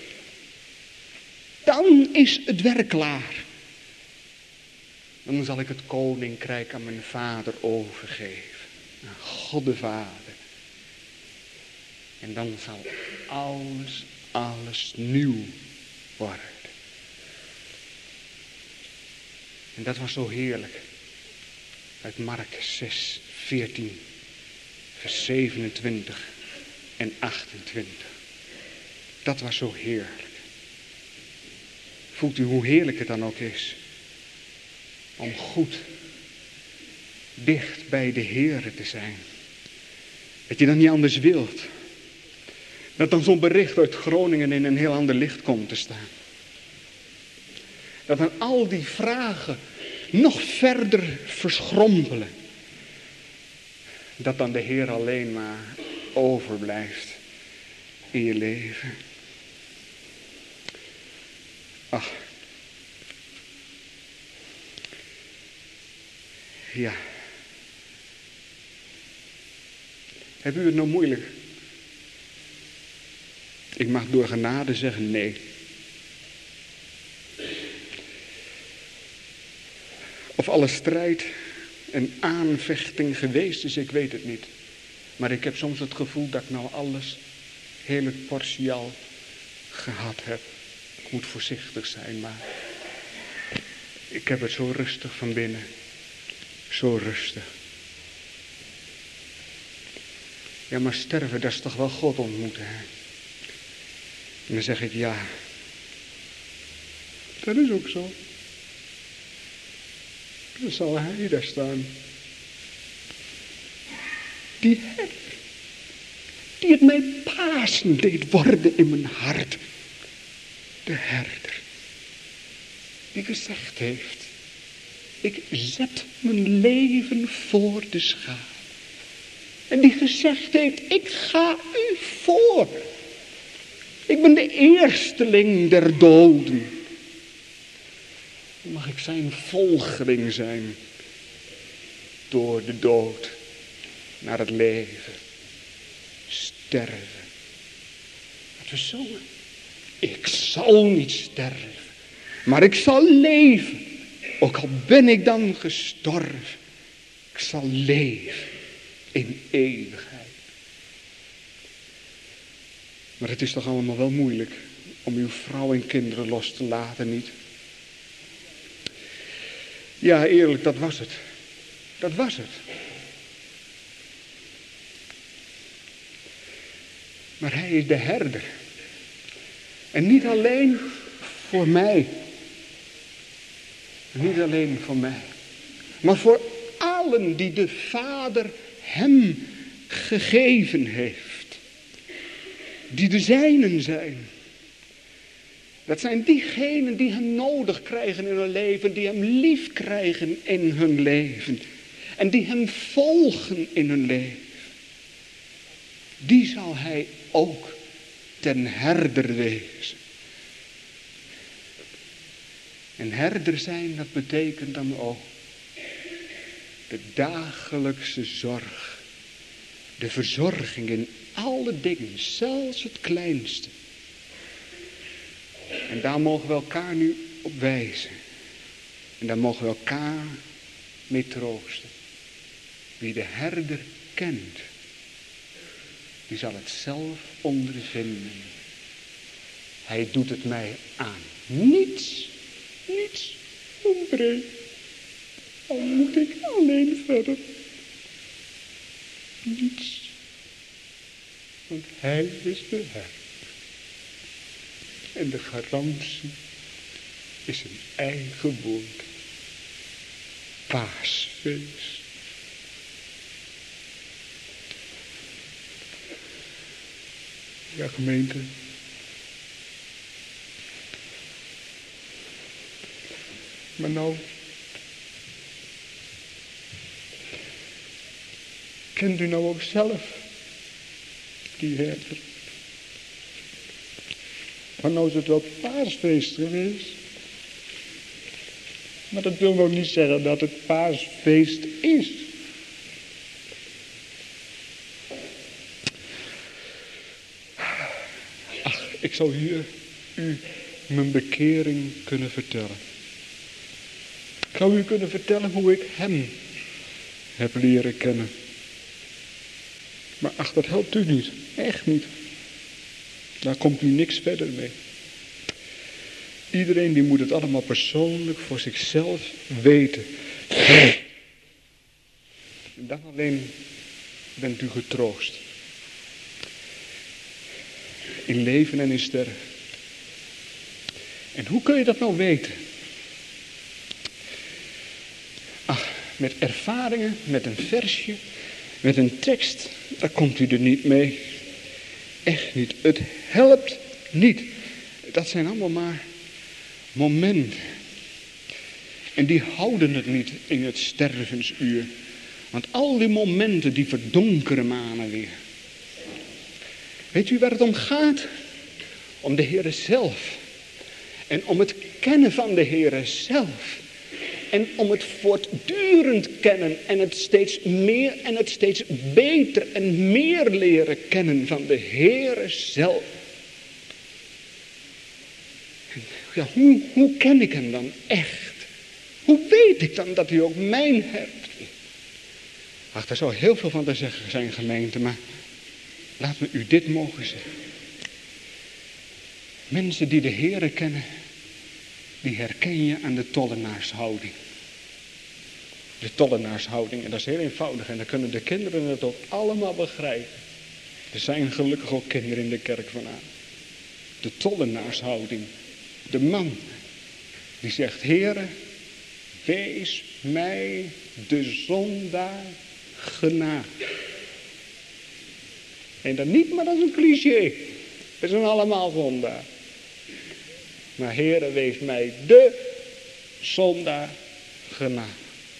Dan is het werk klaar. Dan zal ik het koninkrijk aan mijn vader overgeven. Aan God de Vader. En dan zal alles nieuw worden. En dat was zo heerlijk. Uit Markus 6, 14, vers 27 en 28. Dat was zo heerlijk. Voelt u hoe heerlijk het dan ook is om goed dicht bij de Heere te zijn. Dat je dan niet anders wilt. Dat dan zo'n bericht uit Groningen in een heel ander licht komt te staan. Dat dan al die vragen nog verder verschrompelen. Dat dan de Heer alleen maar overblijft in je leven. Ach. Ja. Heb u het nou moeilijk? Ik mag door genade zeggen nee. Of alle strijd en aanvechting geweest is, ik weet het niet. Maar ik heb soms het gevoel dat ik nou alles, heel het portie al gehad heb. Ik moet voorzichtig zijn, maar ik heb het zo rustig van binnen. Zo rustig. Ja, maar sterven, dat is toch wel God ontmoeten, hè? En dan zeg ik ja. Dat is ook zo. Dan zal hij daar staan. Die herder. Die het mij Pasen deed worden in mijn hart. De herder. Die gezegd heeft. Ik zet mijn leven voor de schaap. En die gezegd heeft. Ik ga u voor. Ik ben de eersteling der doden. Mag ik zijn volgeling zijn. Door de dood. Naar het leven. Sterven. Wat we zongen. Ik zal niet sterven. Maar ik zal leven. Ook al ben ik dan gestorven. Ik zal leven. In eeuwigheid. Maar het is toch allemaal wel moeilijk. Om uw vrouw en kinderen los te laten, niet? Ja, eerlijk, dat was het. Dat was het. Maar hij is de herder. En niet alleen voor mij. Niet alleen voor mij. Maar voor allen die de Vader hem gegeven heeft. Die de zijnen zijn. Dat zijn diegenen die hem nodig krijgen in hun leven. Die hem lief krijgen in hun leven. En die hem volgen in hun leven. Die zal hij ook ten herder wezen. En herder zijn, dat betekent dan ook de dagelijkse zorg. De verzorging in alle dingen, zelfs het kleinste. En daar mogen we elkaar nu op wijzen. En daar mogen we elkaar mee troosten. Wie de herder kent, die zal het zelf ondervinden. Hij doet het mij aan. Niets ontbreekt. Dan moet ik alleen verder. Niets. Want hij is de herder. En de garantie is een eigen woord. Paasfeest. Ja, gemeente. Maar nou, kent u nou ook zelf die herder? Maar nou is het wel paasfeest geweest. Maar dat wil nog niet zeggen dat het paasfeest is. Ach, ik zou hier u mijn bekering kunnen vertellen. Ik zou u kunnen vertellen hoe ik hem heb leren kennen. Maar ach, dat helpt u niet. Echt niet. Daar komt u niks verder mee. Iedereen die moet het allemaal persoonlijk voor zichzelf weten. En dan alleen bent u getroost. In leven en in sterven. En hoe kun je dat nou weten? Ach, met ervaringen, met een versje, met een tekst, daar komt u er niet mee. Echt niet. Het helpt niet. Dat zijn allemaal maar momenten. En die houden het niet in het stervensuur. Want al die momenten die verdonkeren manen weer. Weet u waar het om gaat? Om de Heere zelf. En om het kennen van de Heere zelf. En om het voortdurend kennen en het steeds meer en het steeds beter en meer leren kennen van de Heere zelf. Ja, hoe ken ik hem dan echt? Hoe weet ik dan dat hij ook mijn hebt? Ach, daar zou heel veel van te zeggen zijn, gemeente, maar laat me u dit mogen zeggen. Mensen die de Heere kennen, die herken je aan de tollenaarshouding. De tollenaarshouding, en dat is heel eenvoudig. En dan kunnen de kinderen het ook allemaal begrijpen. Er zijn gelukkig ook kinderen in de kerk vanavond. De tollenaarshouding. De man die zegt, Heere, wees mij de zondaar genadig. En dan niet maar als een cliché. We zijn allemaal zondaar. Maar Heere, wees mij de zondaar genadig.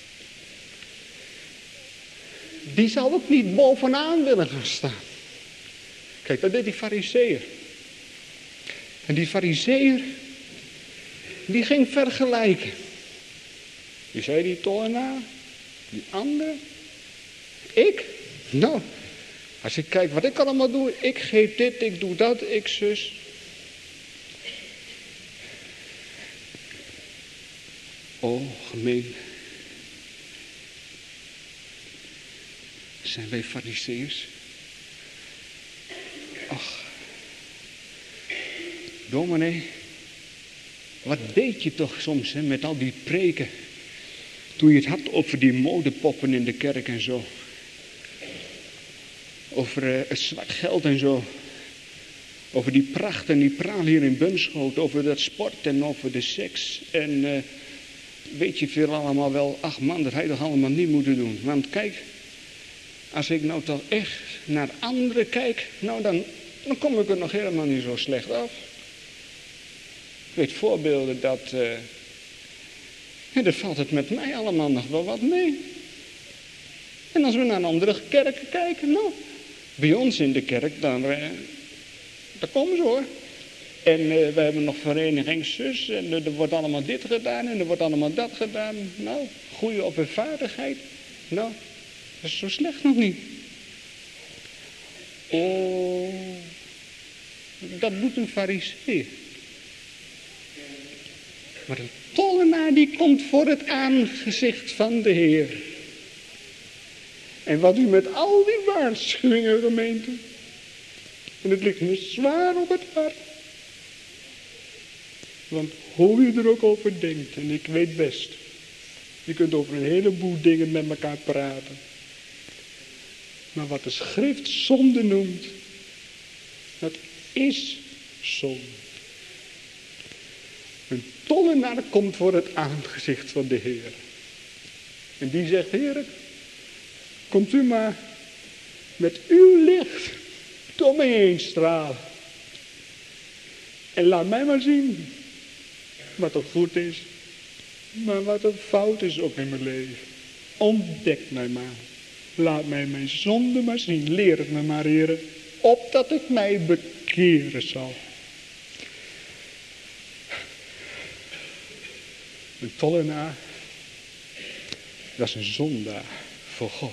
Die zal ook niet bovenaan willen gaan staan. Kijk, dat deed die farizeeër. En die farizeeër, die ging vergelijken. Die zei die tollenaar, die ander. Ik? Nou, als ik kijk wat ik allemaal doe. Ik geef dit, ik doe dat, ik zus. O, gemeen. Zijn wij farizeeërs? Ach. Dominee. Wat deed je toch soms met al die preken. Toen je het had over die modepoppen in de kerk en zo. Over het zwart geld en zo. Over die pracht en die praal hier in Bunschoten. Over dat sport en over de seks. En weet je veel allemaal wel. Ach man, dat had je toch allemaal niet moeten doen. Want kijk. Als ik nou toch echt naar anderen kijk. Nou dan kom ik er nog helemaal niet zo slecht af. Ik weet voorbeelden dat. Dan valt het met mij allemaal nog wel wat mee. En als we naar een andere kerken kijken. Nou. Bij ons in de kerk. Daar komen ze hoor. En we hebben nog vereniging zus. En er wordt allemaal dit gedaan. En er wordt allemaal dat gedaan. Nou. Goede op hun vaardigheid. Nou. Dat is zo slecht nog niet. Oh. Dat doet een farizeeër. Maar een tollenaar die komt voor het aangezicht van de Heer. En wat u met al die waarschuwingen, gemeente. En het ligt me zwaar op het hart. Want hoe u er ook over denkt. En ik weet best. Je kunt over een heleboel dingen met elkaar praten. Maar wat de schrift zonde noemt. Dat is zonde. Een tollenaar komt voor het aangezicht van de Heer. En die zegt, Heer, komt u maar met uw licht door mij heen stralen. En laat mij maar zien wat er goed is. Maar wat er fout is ook in mijn leven. Ontdek mij maar. Laat mij mijn zonde maar zien. Leer het me maar, Heer. Opdat het mij bekeren zal. Een tollenaar. Dat is een zondaar voor God.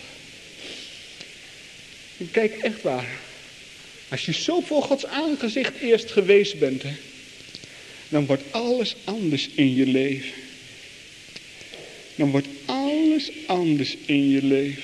En kijk, echt waar. Als je zo voor Gods aangezicht eerst geweest bent. Hè, dan wordt alles anders in je leven. Dan wordt alles anders in je leven.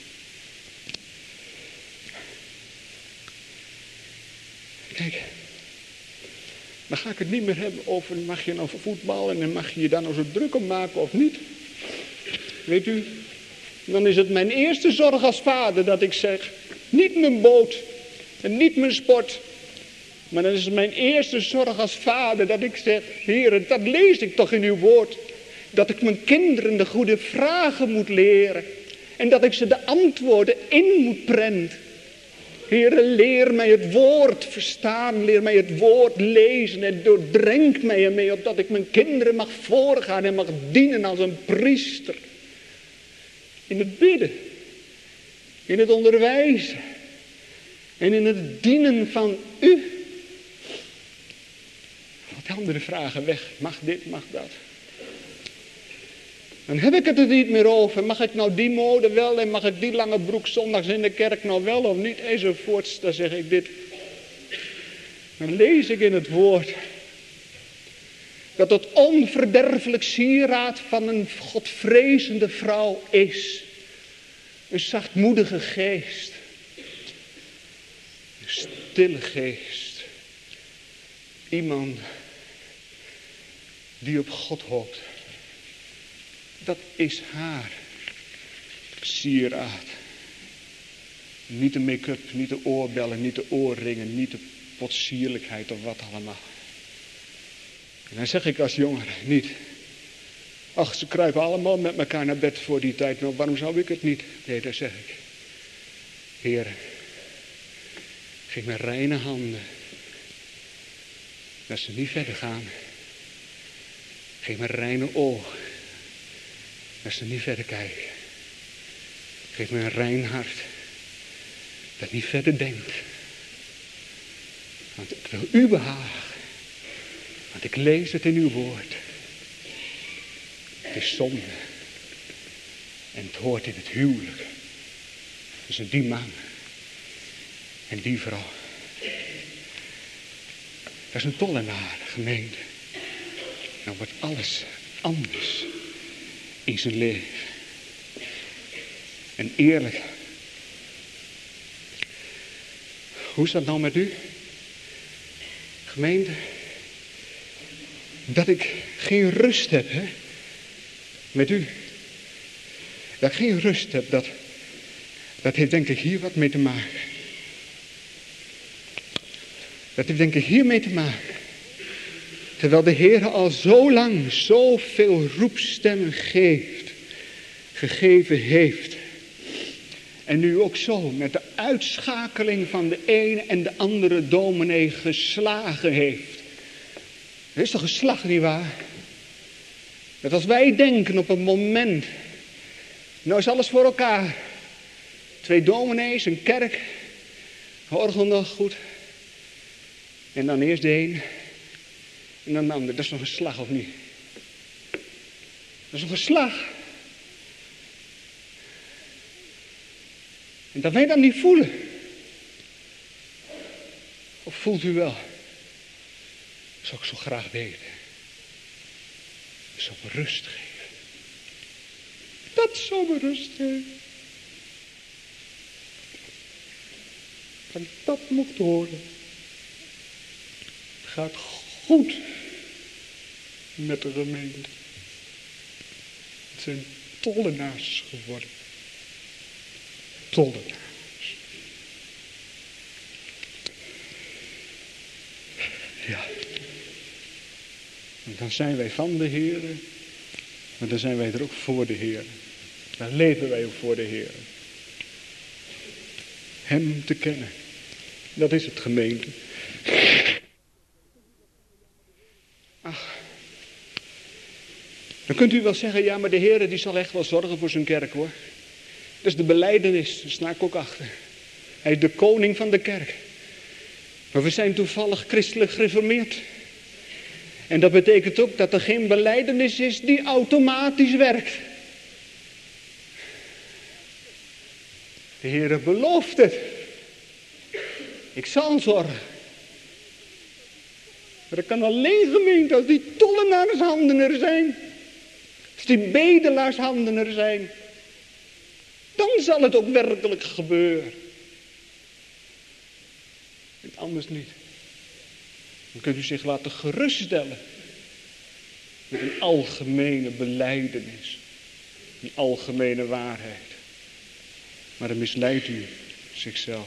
Kijk. Dan ga ik het niet meer hebben over, mag je nou voetballen en mag je je daar nou zo druk om maken of niet. Weet u, dan is het mijn eerste zorg als vader dat ik zeg, niet mijn boot en niet mijn sport. Maar dan is het mijn eerste zorg als vader dat ik zeg, Heer, dat lees ik toch in uw woord. Dat ik mijn kinderen de goede vragen moet leren. En dat ik ze de antwoorden in moet prenten. Heere, leer mij het woord verstaan. Leer mij het woord lezen. En doordrenk mij ermee opdat ik mijn kinderen mag voorgaan en mag dienen als een priester. In het bidden. In het onderwijzen. En in het dienen van u. Wat andere vragen weg. Mag dit, mag dat. Dan heb ik het er niet meer over. Mag ik nou die mode wel en mag ik die lange broek zondags in de kerk nou wel of niet? Enzovoorts, dan zeg ik dit. Dan lees ik in het woord. Dat het onverderfelijk sieraad van een godvrezende vrouw is. Een zachtmoedige geest. Een stille geest. Iemand die op God hoopt. Dat is haar sieraad. Niet de make-up, niet de oorbellen, niet de oorringen, niet de potsierlijkheid of wat allemaal. En dan zeg ik als jongere niet. Ach, ze kruipen allemaal met elkaar naar bed voor die tijd. Nou, waarom zou ik het niet? Nee, dan zeg ik. Heer, geef me reine handen. Dat ze niet verder gaan. Geef me reine ogen. Dat ze niet verder kijken. Geef me een rein hart. Dat niet verder denkt. Want ik wil u behagen. Want ik lees het in uw woord. Het is zonde. En het hoort in het huwelijk. Tussen die man en die vrouw. Dat is een tollenaar, gemeente. Dan wordt alles anders in zijn leven. En eerlijk. Hoe is dat nou met u? Gemeente. Dat ik geen rust heb, hè? Met u. Dat ik geen rust heb, dat heeft denk ik hier wat mee te maken. Dat heeft denk ik hiermee te maken. Terwijl de Heer al zo lang zoveel roepstemmen gegeven heeft. En nu ook zo met de uitschakeling van de ene en de andere dominee geslagen heeft. Dat is toch een slag, nietwaar? Dat als wij denken op een moment. Nou is alles voor elkaar. 2 dominees, een kerk. Orgel nog goed. En dan eerst de een. En dan de ander. Dat is nog een slag of niet? Dat is nog een slag. En dat wij dat niet voelen. Of voelt u wel? Dat zou ik zo graag weten. Dat zou me rust geven. Dat zou me rust geven. Dat ik dat mocht horen. Het gaat goed met de gemeente. Het zijn tollenaars geworden. Tollenaars. Ja. En dan zijn wij van de Heer. Maar dan zijn wij er ook voor de Heer. Dan leven wij ook voor de Heer. Hem te kennen. Dat is het, gemeente. Ach. Dan kunt u wel zeggen, ja, maar de Heer die zal echt wel zorgen voor zijn kerk, hoor. Dat is de belijdenis, daar sta ik ook achter. Hij is de koning van de kerk. Maar we zijn toevallig christelijk gereformeerd. En dat betekent ook dat er geen belijdenis is die automatisch werkt. De Heer belooft het. Ik zal zorgen. Maar dat kan alleen, gemeente, als die tollenaarshanden er zijn. Als die bedelaarshanden er zijn. Dan zal het ook werkelijk gebeuren. En anders niet. Dan kunt u zich laten geruststellen. Met een algemene belijdenis. Een algemene waarheid. Maar dan misleidt u zichzelf.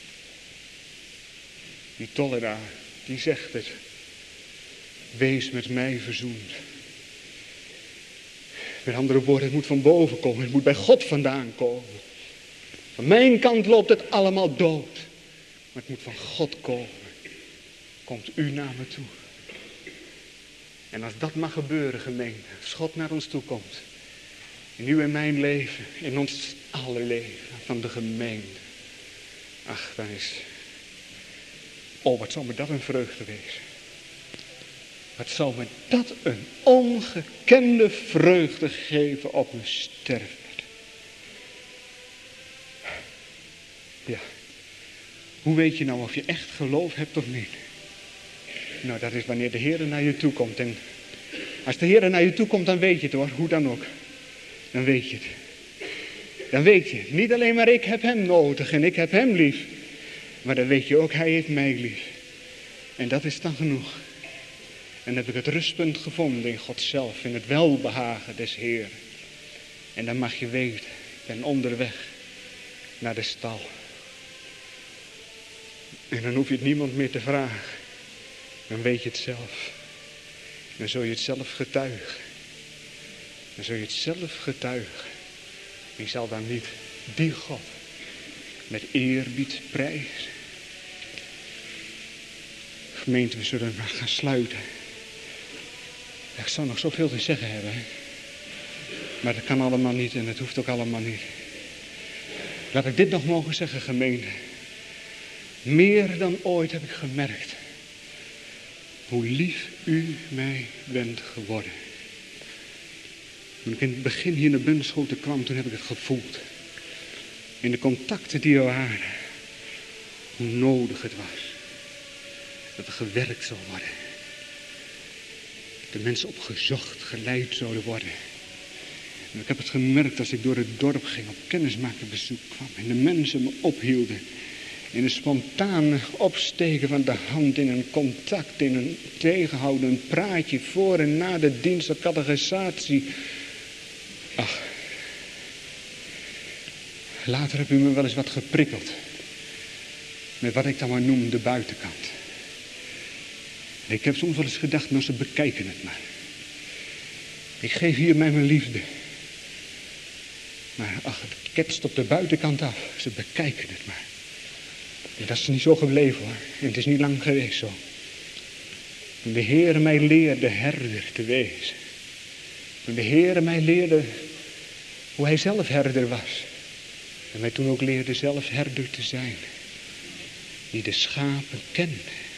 Die tollenaar, die zegt het. Wees met mij verzoend. Met andere woorden, het moet van boven komen. Het moet bij God vandaan komen. Van mijn kant loopt het allemaal dood. Maar het moet van God komen. Komt u naar me toe. En als dat mag gebeuren, gemeente. Als God naar ons toe komt. In uw en mijn leven. In ons alle leven. Van de gemeente. Ach, dan is... Oh, wat zou me dat een vreugde wezen. Wat zou me dat een ongekende vreugde geven op mijn sterfbed. Ja. Hoe weet je nou of je echt geloof hebt of niet? Nou, dat is wanneer de Heer naar je toe komt. En als de Heer naar je toe komt, dan weet je het hoor. Hoe dan ook. Dan weet je het. Dan weet je het. Niet alleen maar ik heb hem nodig en ik heb hem lief. Maar dan weet je ook, hij heeft mij lief. En dat is dan genoeg. En dan heb ik het rustpunt gevonden in God zelf. In het welbehagen des Heeren. En dan mag je weten, ik ben onderweg naar de stal. En dan hoef je het niemand meer te vragen. Dan weet je het zelf. Dan zul je het zelf getuigen. Dan zul je het zelf getuigen. Wie zal dan niet die God met eerbied prijzen? Gemeente, we zullen maar gaan sluiten. Ik zou nog zoveel te zeggen hebben. Hè? Maar dat kan allemaal niet en het hoeft ook allemaal niet. Laat ik dit nog mogen zeggen, gemeente. Meer dan ooit heb ik gemerkt hoe lief u mij bent geworden. Toen ik in het begin hier naar Bunschoten kwam, toen heb ik het gevoeld. In de contacten die er waren. Hoe nodig het was. Dat er gewerkt zou worden. De mensen op gezocht, geleid zouden worden. En ik heb het gemerkt als ik door het dorp ging, op kennismakersbezoek kwam. En de mensen me ophielden. In een spontane opsteken van de hand, in een contact, in een tegenhouden, een praatje voor en na de dienst, op catechisatie. Ach, later heb u me wel eens wat geprikkeld. Met wat ik dan maar noem de buitenkant. En ik heb soms wel eens gedacht, nou ze bekijken het maar. Ik geef hier mij mijn liefde. Maar ach, het ketst op de buitenkant af. Ze bekijken het maar. En dat is niet zo gebleven hoor. En het is niet lang geweest zo. Toen de Heer mij leerde herder te wezen. Toen de Heer mij leerde hoe hij zelf herder was. En mij toen ook leerde zelf herder te zijn. Die de schapen kende.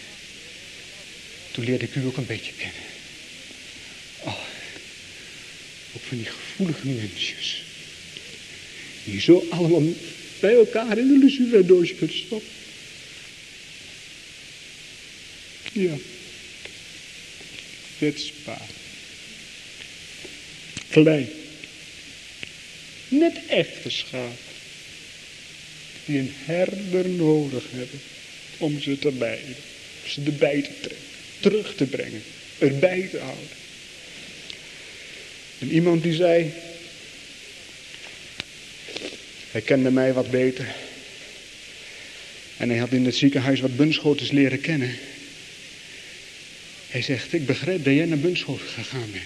Toen leerde ik u ook een beetje kennen. Oh, ook van die gevoelige mensjes. Die zo allemaal bij elkaar in een luciferdoosje kunt stoppen. Ja. Kwetsbaar. Klein. Net echte schapen. Die een herder nodig hebben. Om ze te leiden. Om ze erbij te trekken. Terug te brengen. Erbij te houden. En iemand die zei. Hij kende mij wat beter. En hij had in het ziekenhuis wat Bunschoten leren kennen. Hij zegt, ik begrijp dat jij naar Bunschoten gegaan bent.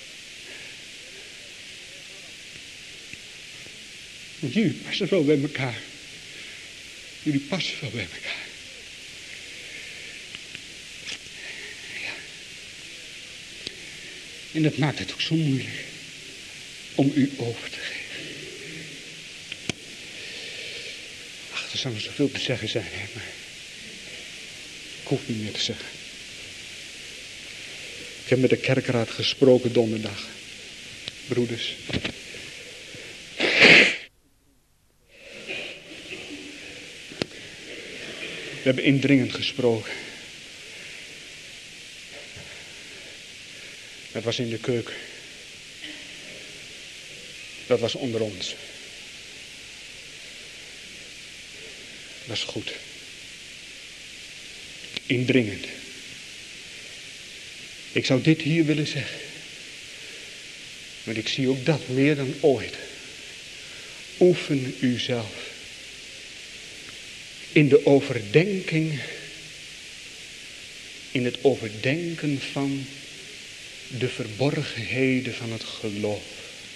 Want jullie passen wel bij elkaar. Jullie passen wel bij elkaar. Ja. En dat maakt het ook zo moeilijk. Om u over te geven. Ach, er zou nog zoveel te zeggen zijn. Hè, maar ik hoef niet meer te zeggen. Ik heb met de kerkraad gesproken donderdag. Broeders. We hebben indringend gesproken. Dat was in de keuken. Dat was onder ons. Dat is goed. Indringend. Ik zou dit hier willen zeggen. Maar ik zie ook dat meer dan ooit. Oefen uzelf. In de overdenking. In het overdenken van de verborgenheden van het geloof.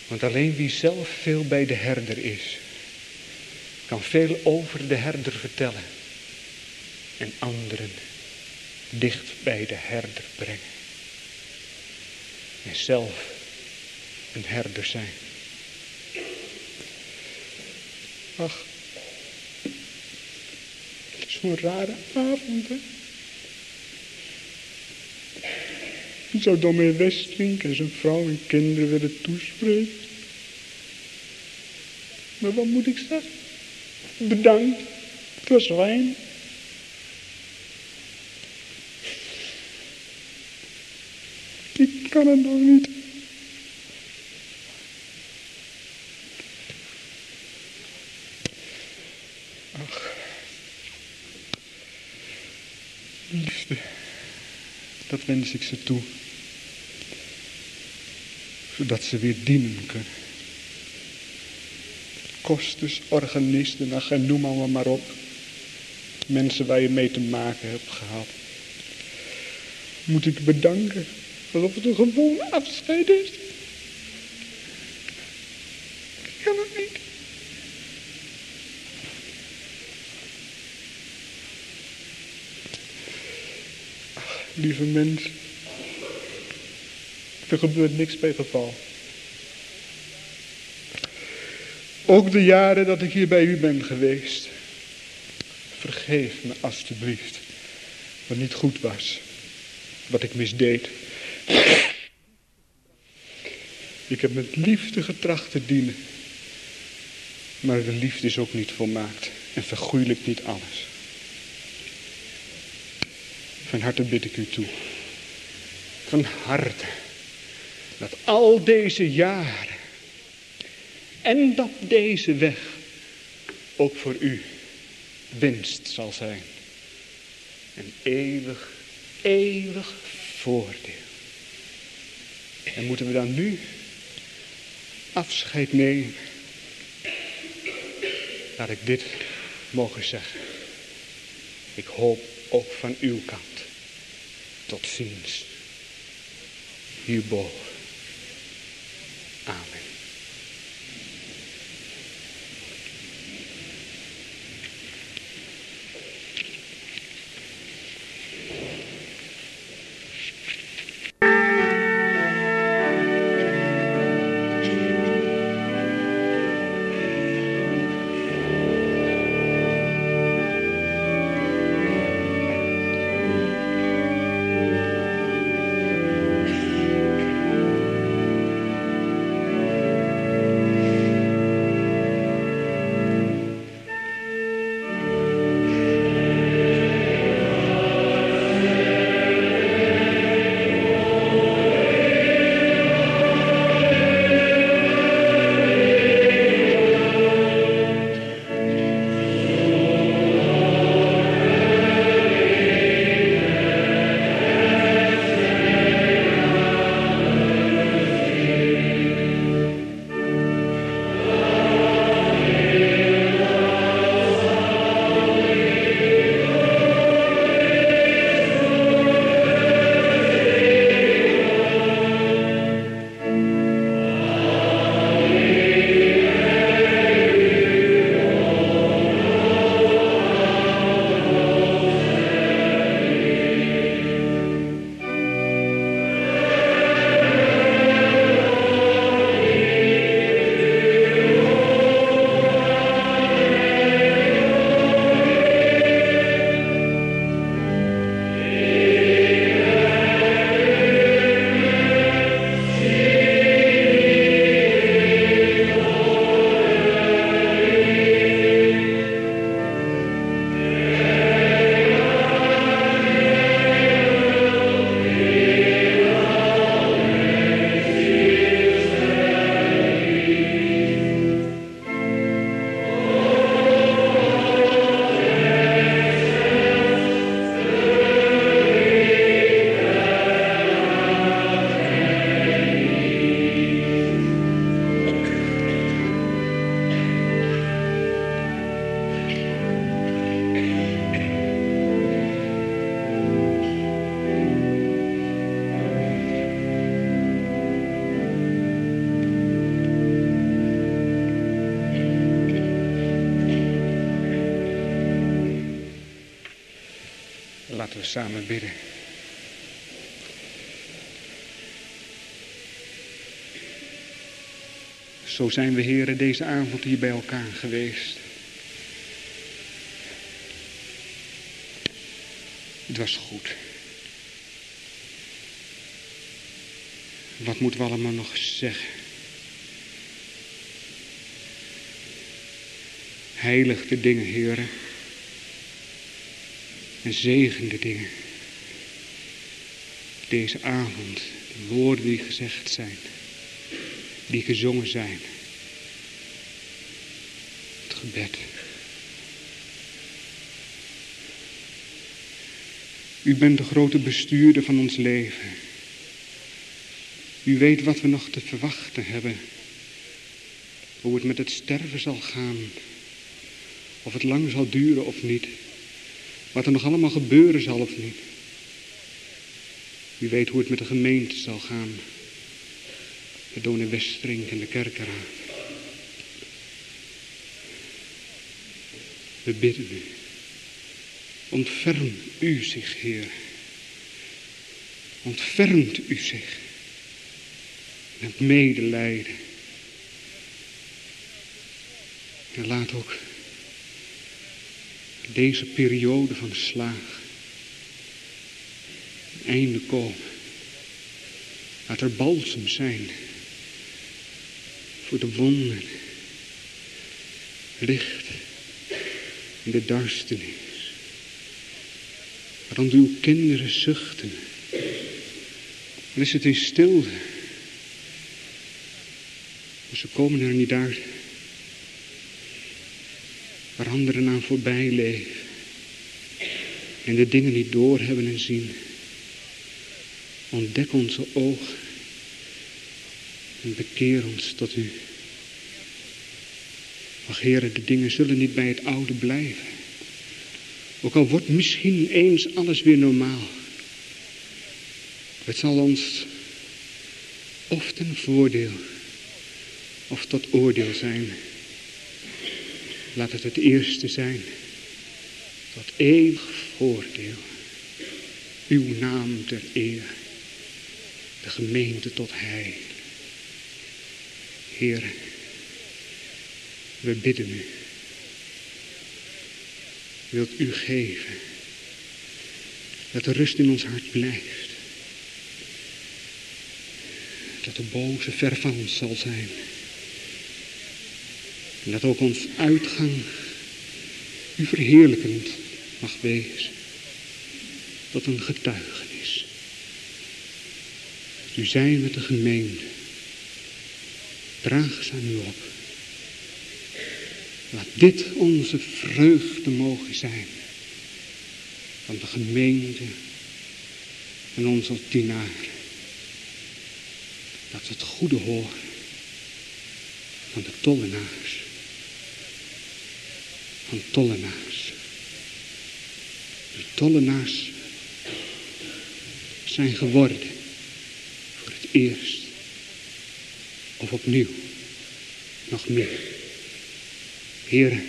Want alleen wie zelf veel bij de herder is, kan veel over de herder vertellen en anderen dicht bij de herder brengen. En zelf een herder zijn. Ach, het is zo'n rare avond, hè? Je zou dominee Westerink en zijn vrouw en kinderen willen toespreken. Maar wat moet ik zeggen? Bedankt, het was fijn. Ik kan het nog niet. Ach, liefde, dat wens ik ze toe. Zodat ze weer dienen kunnen. Kosters, organisten, ach, en noem allemaal maar op. Mensen waar je mee te maken hebt gehad. Moet ik bedanken, alsof het een gewoon afscheid is. Ik kan het niet. Ach, lieve mensen. Er gebeurt niks bij geval. Ook de jaren dat ik hier bij u ben geweest. Vergeef me alstublieft wat niet goed was. Wat ik misdeed. Ik heb met liefde getracht te dienen. Maar de liefde is ook niet volmaakt. En vergoeilijkt niet alles. Van harte bid ik u toe. Van harte. Dat al deze jaren. En dat deze weg. Ook voor u. Winst zal zijn. Een eeuwig voordeel. En moeten we dan nu afscheid nemen. Laat ik dit mogen zeggen. Ik hoop ook van uw kant. Tot ziens. Hierboven. Amen. Laten we samen bidden. Zo zijn we, Heere, deze avond hier bij elkaar geweest. Het was goed. Wat moeten we allemaal nog zeggen? Heilig de dingen, Heere. En zegen de dingen. Deze avond, de woorden die gezegd zijn. Die gezongen zijn. Het gebed. U bent de grote bestuurder van ons leven. U weet wat we nog te verwachten hebben. Hoe het met het sterven zal gaan. Of het lang zal duren of niet. Wat er nog allemaal gebeuren zal of niet. U weet hoe het met de gemeente zal gaan. De dominee Westerink en de kerkeraad. We bidden u. Ontferm u zich, Heer. Ontfermt u zich. Met medelijden. En laat ook deze periode van slaag een einde komen. Laat er balsem zijn voor de wonden. Licht in de duisternis. Waarom uw kinderen zuchten. Dan is het in stilte. Maar ze komen er niet uit. Waar anderen aan voorbij leven. En de dingen niet doorhebben en zien. Ontdek onze ogen. En bekeer ons tot u. Ach, Heere, de dingen zullen niet bij het oude blijven. Ook al wordt misschien eens alles weer normaal. Het zal ons of ten voordeel of tot oordeel zijn. Laat het het eerste zijn. Tot eeuwig voordeel. Uw naam ter eer. De gemeente tot heil. Heer, we bidden u. Wilt u geven. Dat de rust in ons hart blijft. Dat de boze ver van ons zal zijn. En dat ook ons uitgang u verheerlijkend mag wezen. Tot een getuigenis. U zijn met de gemeente. Draag ze aan u op. Laat dit onze vreugde mogen zijn. Van de gemeente en ons als dienaar. Dat we het goede horen van de tollenaars. Van tollenaars. De tollenaars zijn geworden voor het eerst of opnieuw nog meer. Heer,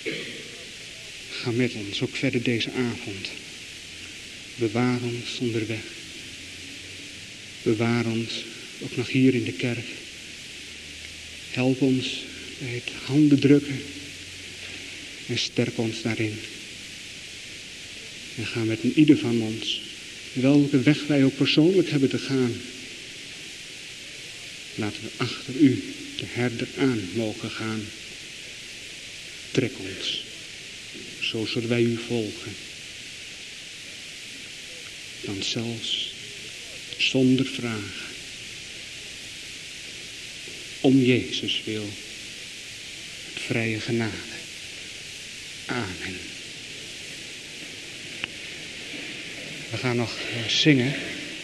ga met ons ook verder deze avond. Bewaar ons onderweg. Bewaar ons ook nog hier in de kerk. Help ons bij het handen drukken. En sterk ons daarin. En ga met ieder van ons, welke weg wij ook persoonlijk hebben te gaan. Laten we achter u, de herder, aan mogen gaan. Trek ons, zo zullen wij u volgen. Dan zelfs zonder vraag. Om Jezus wil, het vrije genade. Amen. We gaan nog zingen.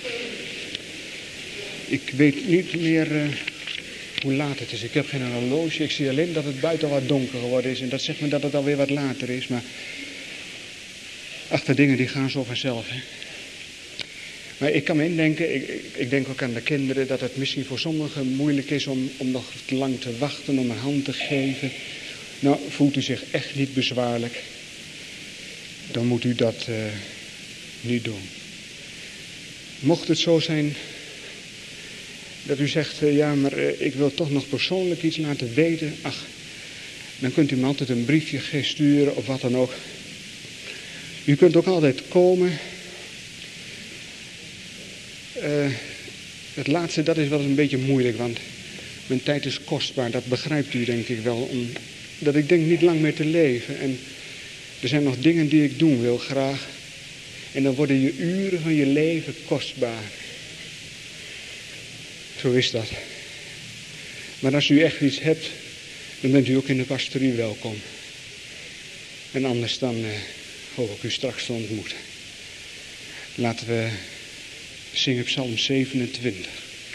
Ik weet niet meer hoe laat het is. Ik heb geen horloge. Ik zie alleen dat het buiten wat donker geworden is. En dat zegt me dat het alweer wat later is. Maar ach, de dingen die gaan zo vanzelf. Hè? Maar ik kan me indenken, ik denk ook aan de kinderen, dat het misschien voor sommigen moeilijk is om nog te lang te wachten, om een hand te geven. Nou, voelt u zich echt niet bezwaarlijk. Dan moet u dat niet doen. Mocht het zo zijn dat u zegt, ja, maar ik wil toch nog persoonlijk iets laten weten. Ach, dan kunt u me altijd een briefje sturen of wat dan ook. U kunt ook altijd komen. Het laatste, dat is wel eens een beetje moeilijk, want mijn tijd is kostbaar. Dat begrijpt u denk ik wel. Omdat ik denk niet lang meer te leven. En er zijn nog dingen die ik doen wil graag. En dan worden je uren van je leven kostbaar. Zo is dat. Maar als u echt iets hebt, dan bent u ook in de pastorie welkom. En anders dan hoop ik u straks te ontmoeten. Laten we zingen Psalm 27.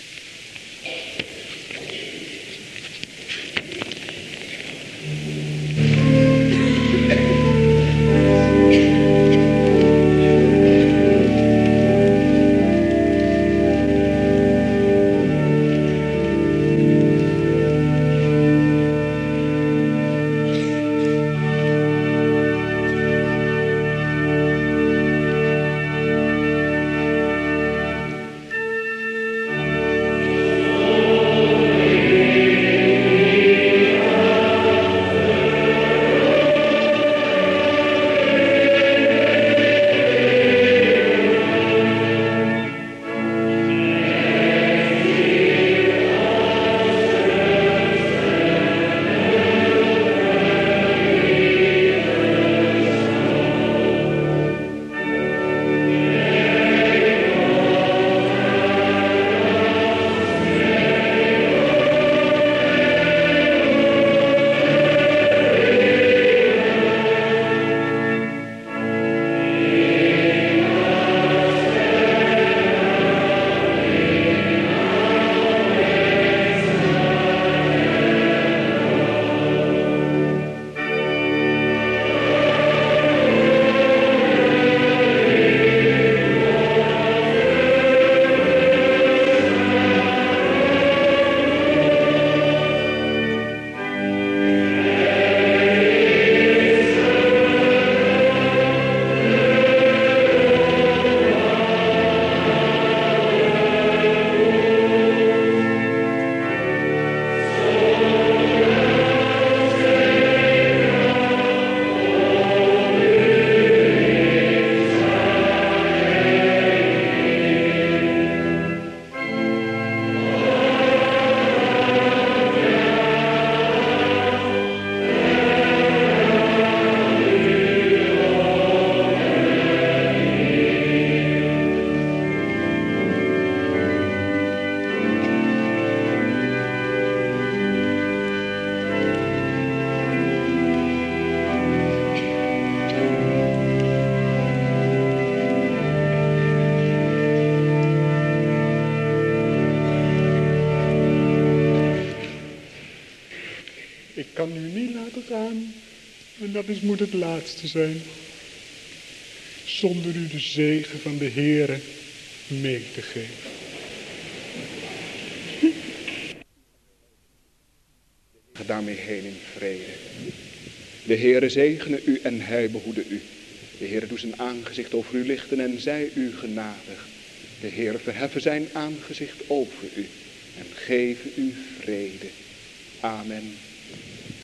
kan u niet laten gaan. En dat moet het laatste zijn. Zonder u de zegen van de Heere mee te geven. Ga daarmee heen in vrede. De Heere zegene u en hij behoede u. De Heere doet zijn aangezicht over u lichten en zij u genadig. De Heere verheffen zijn aangezicht over u en geven u vrede. Amen.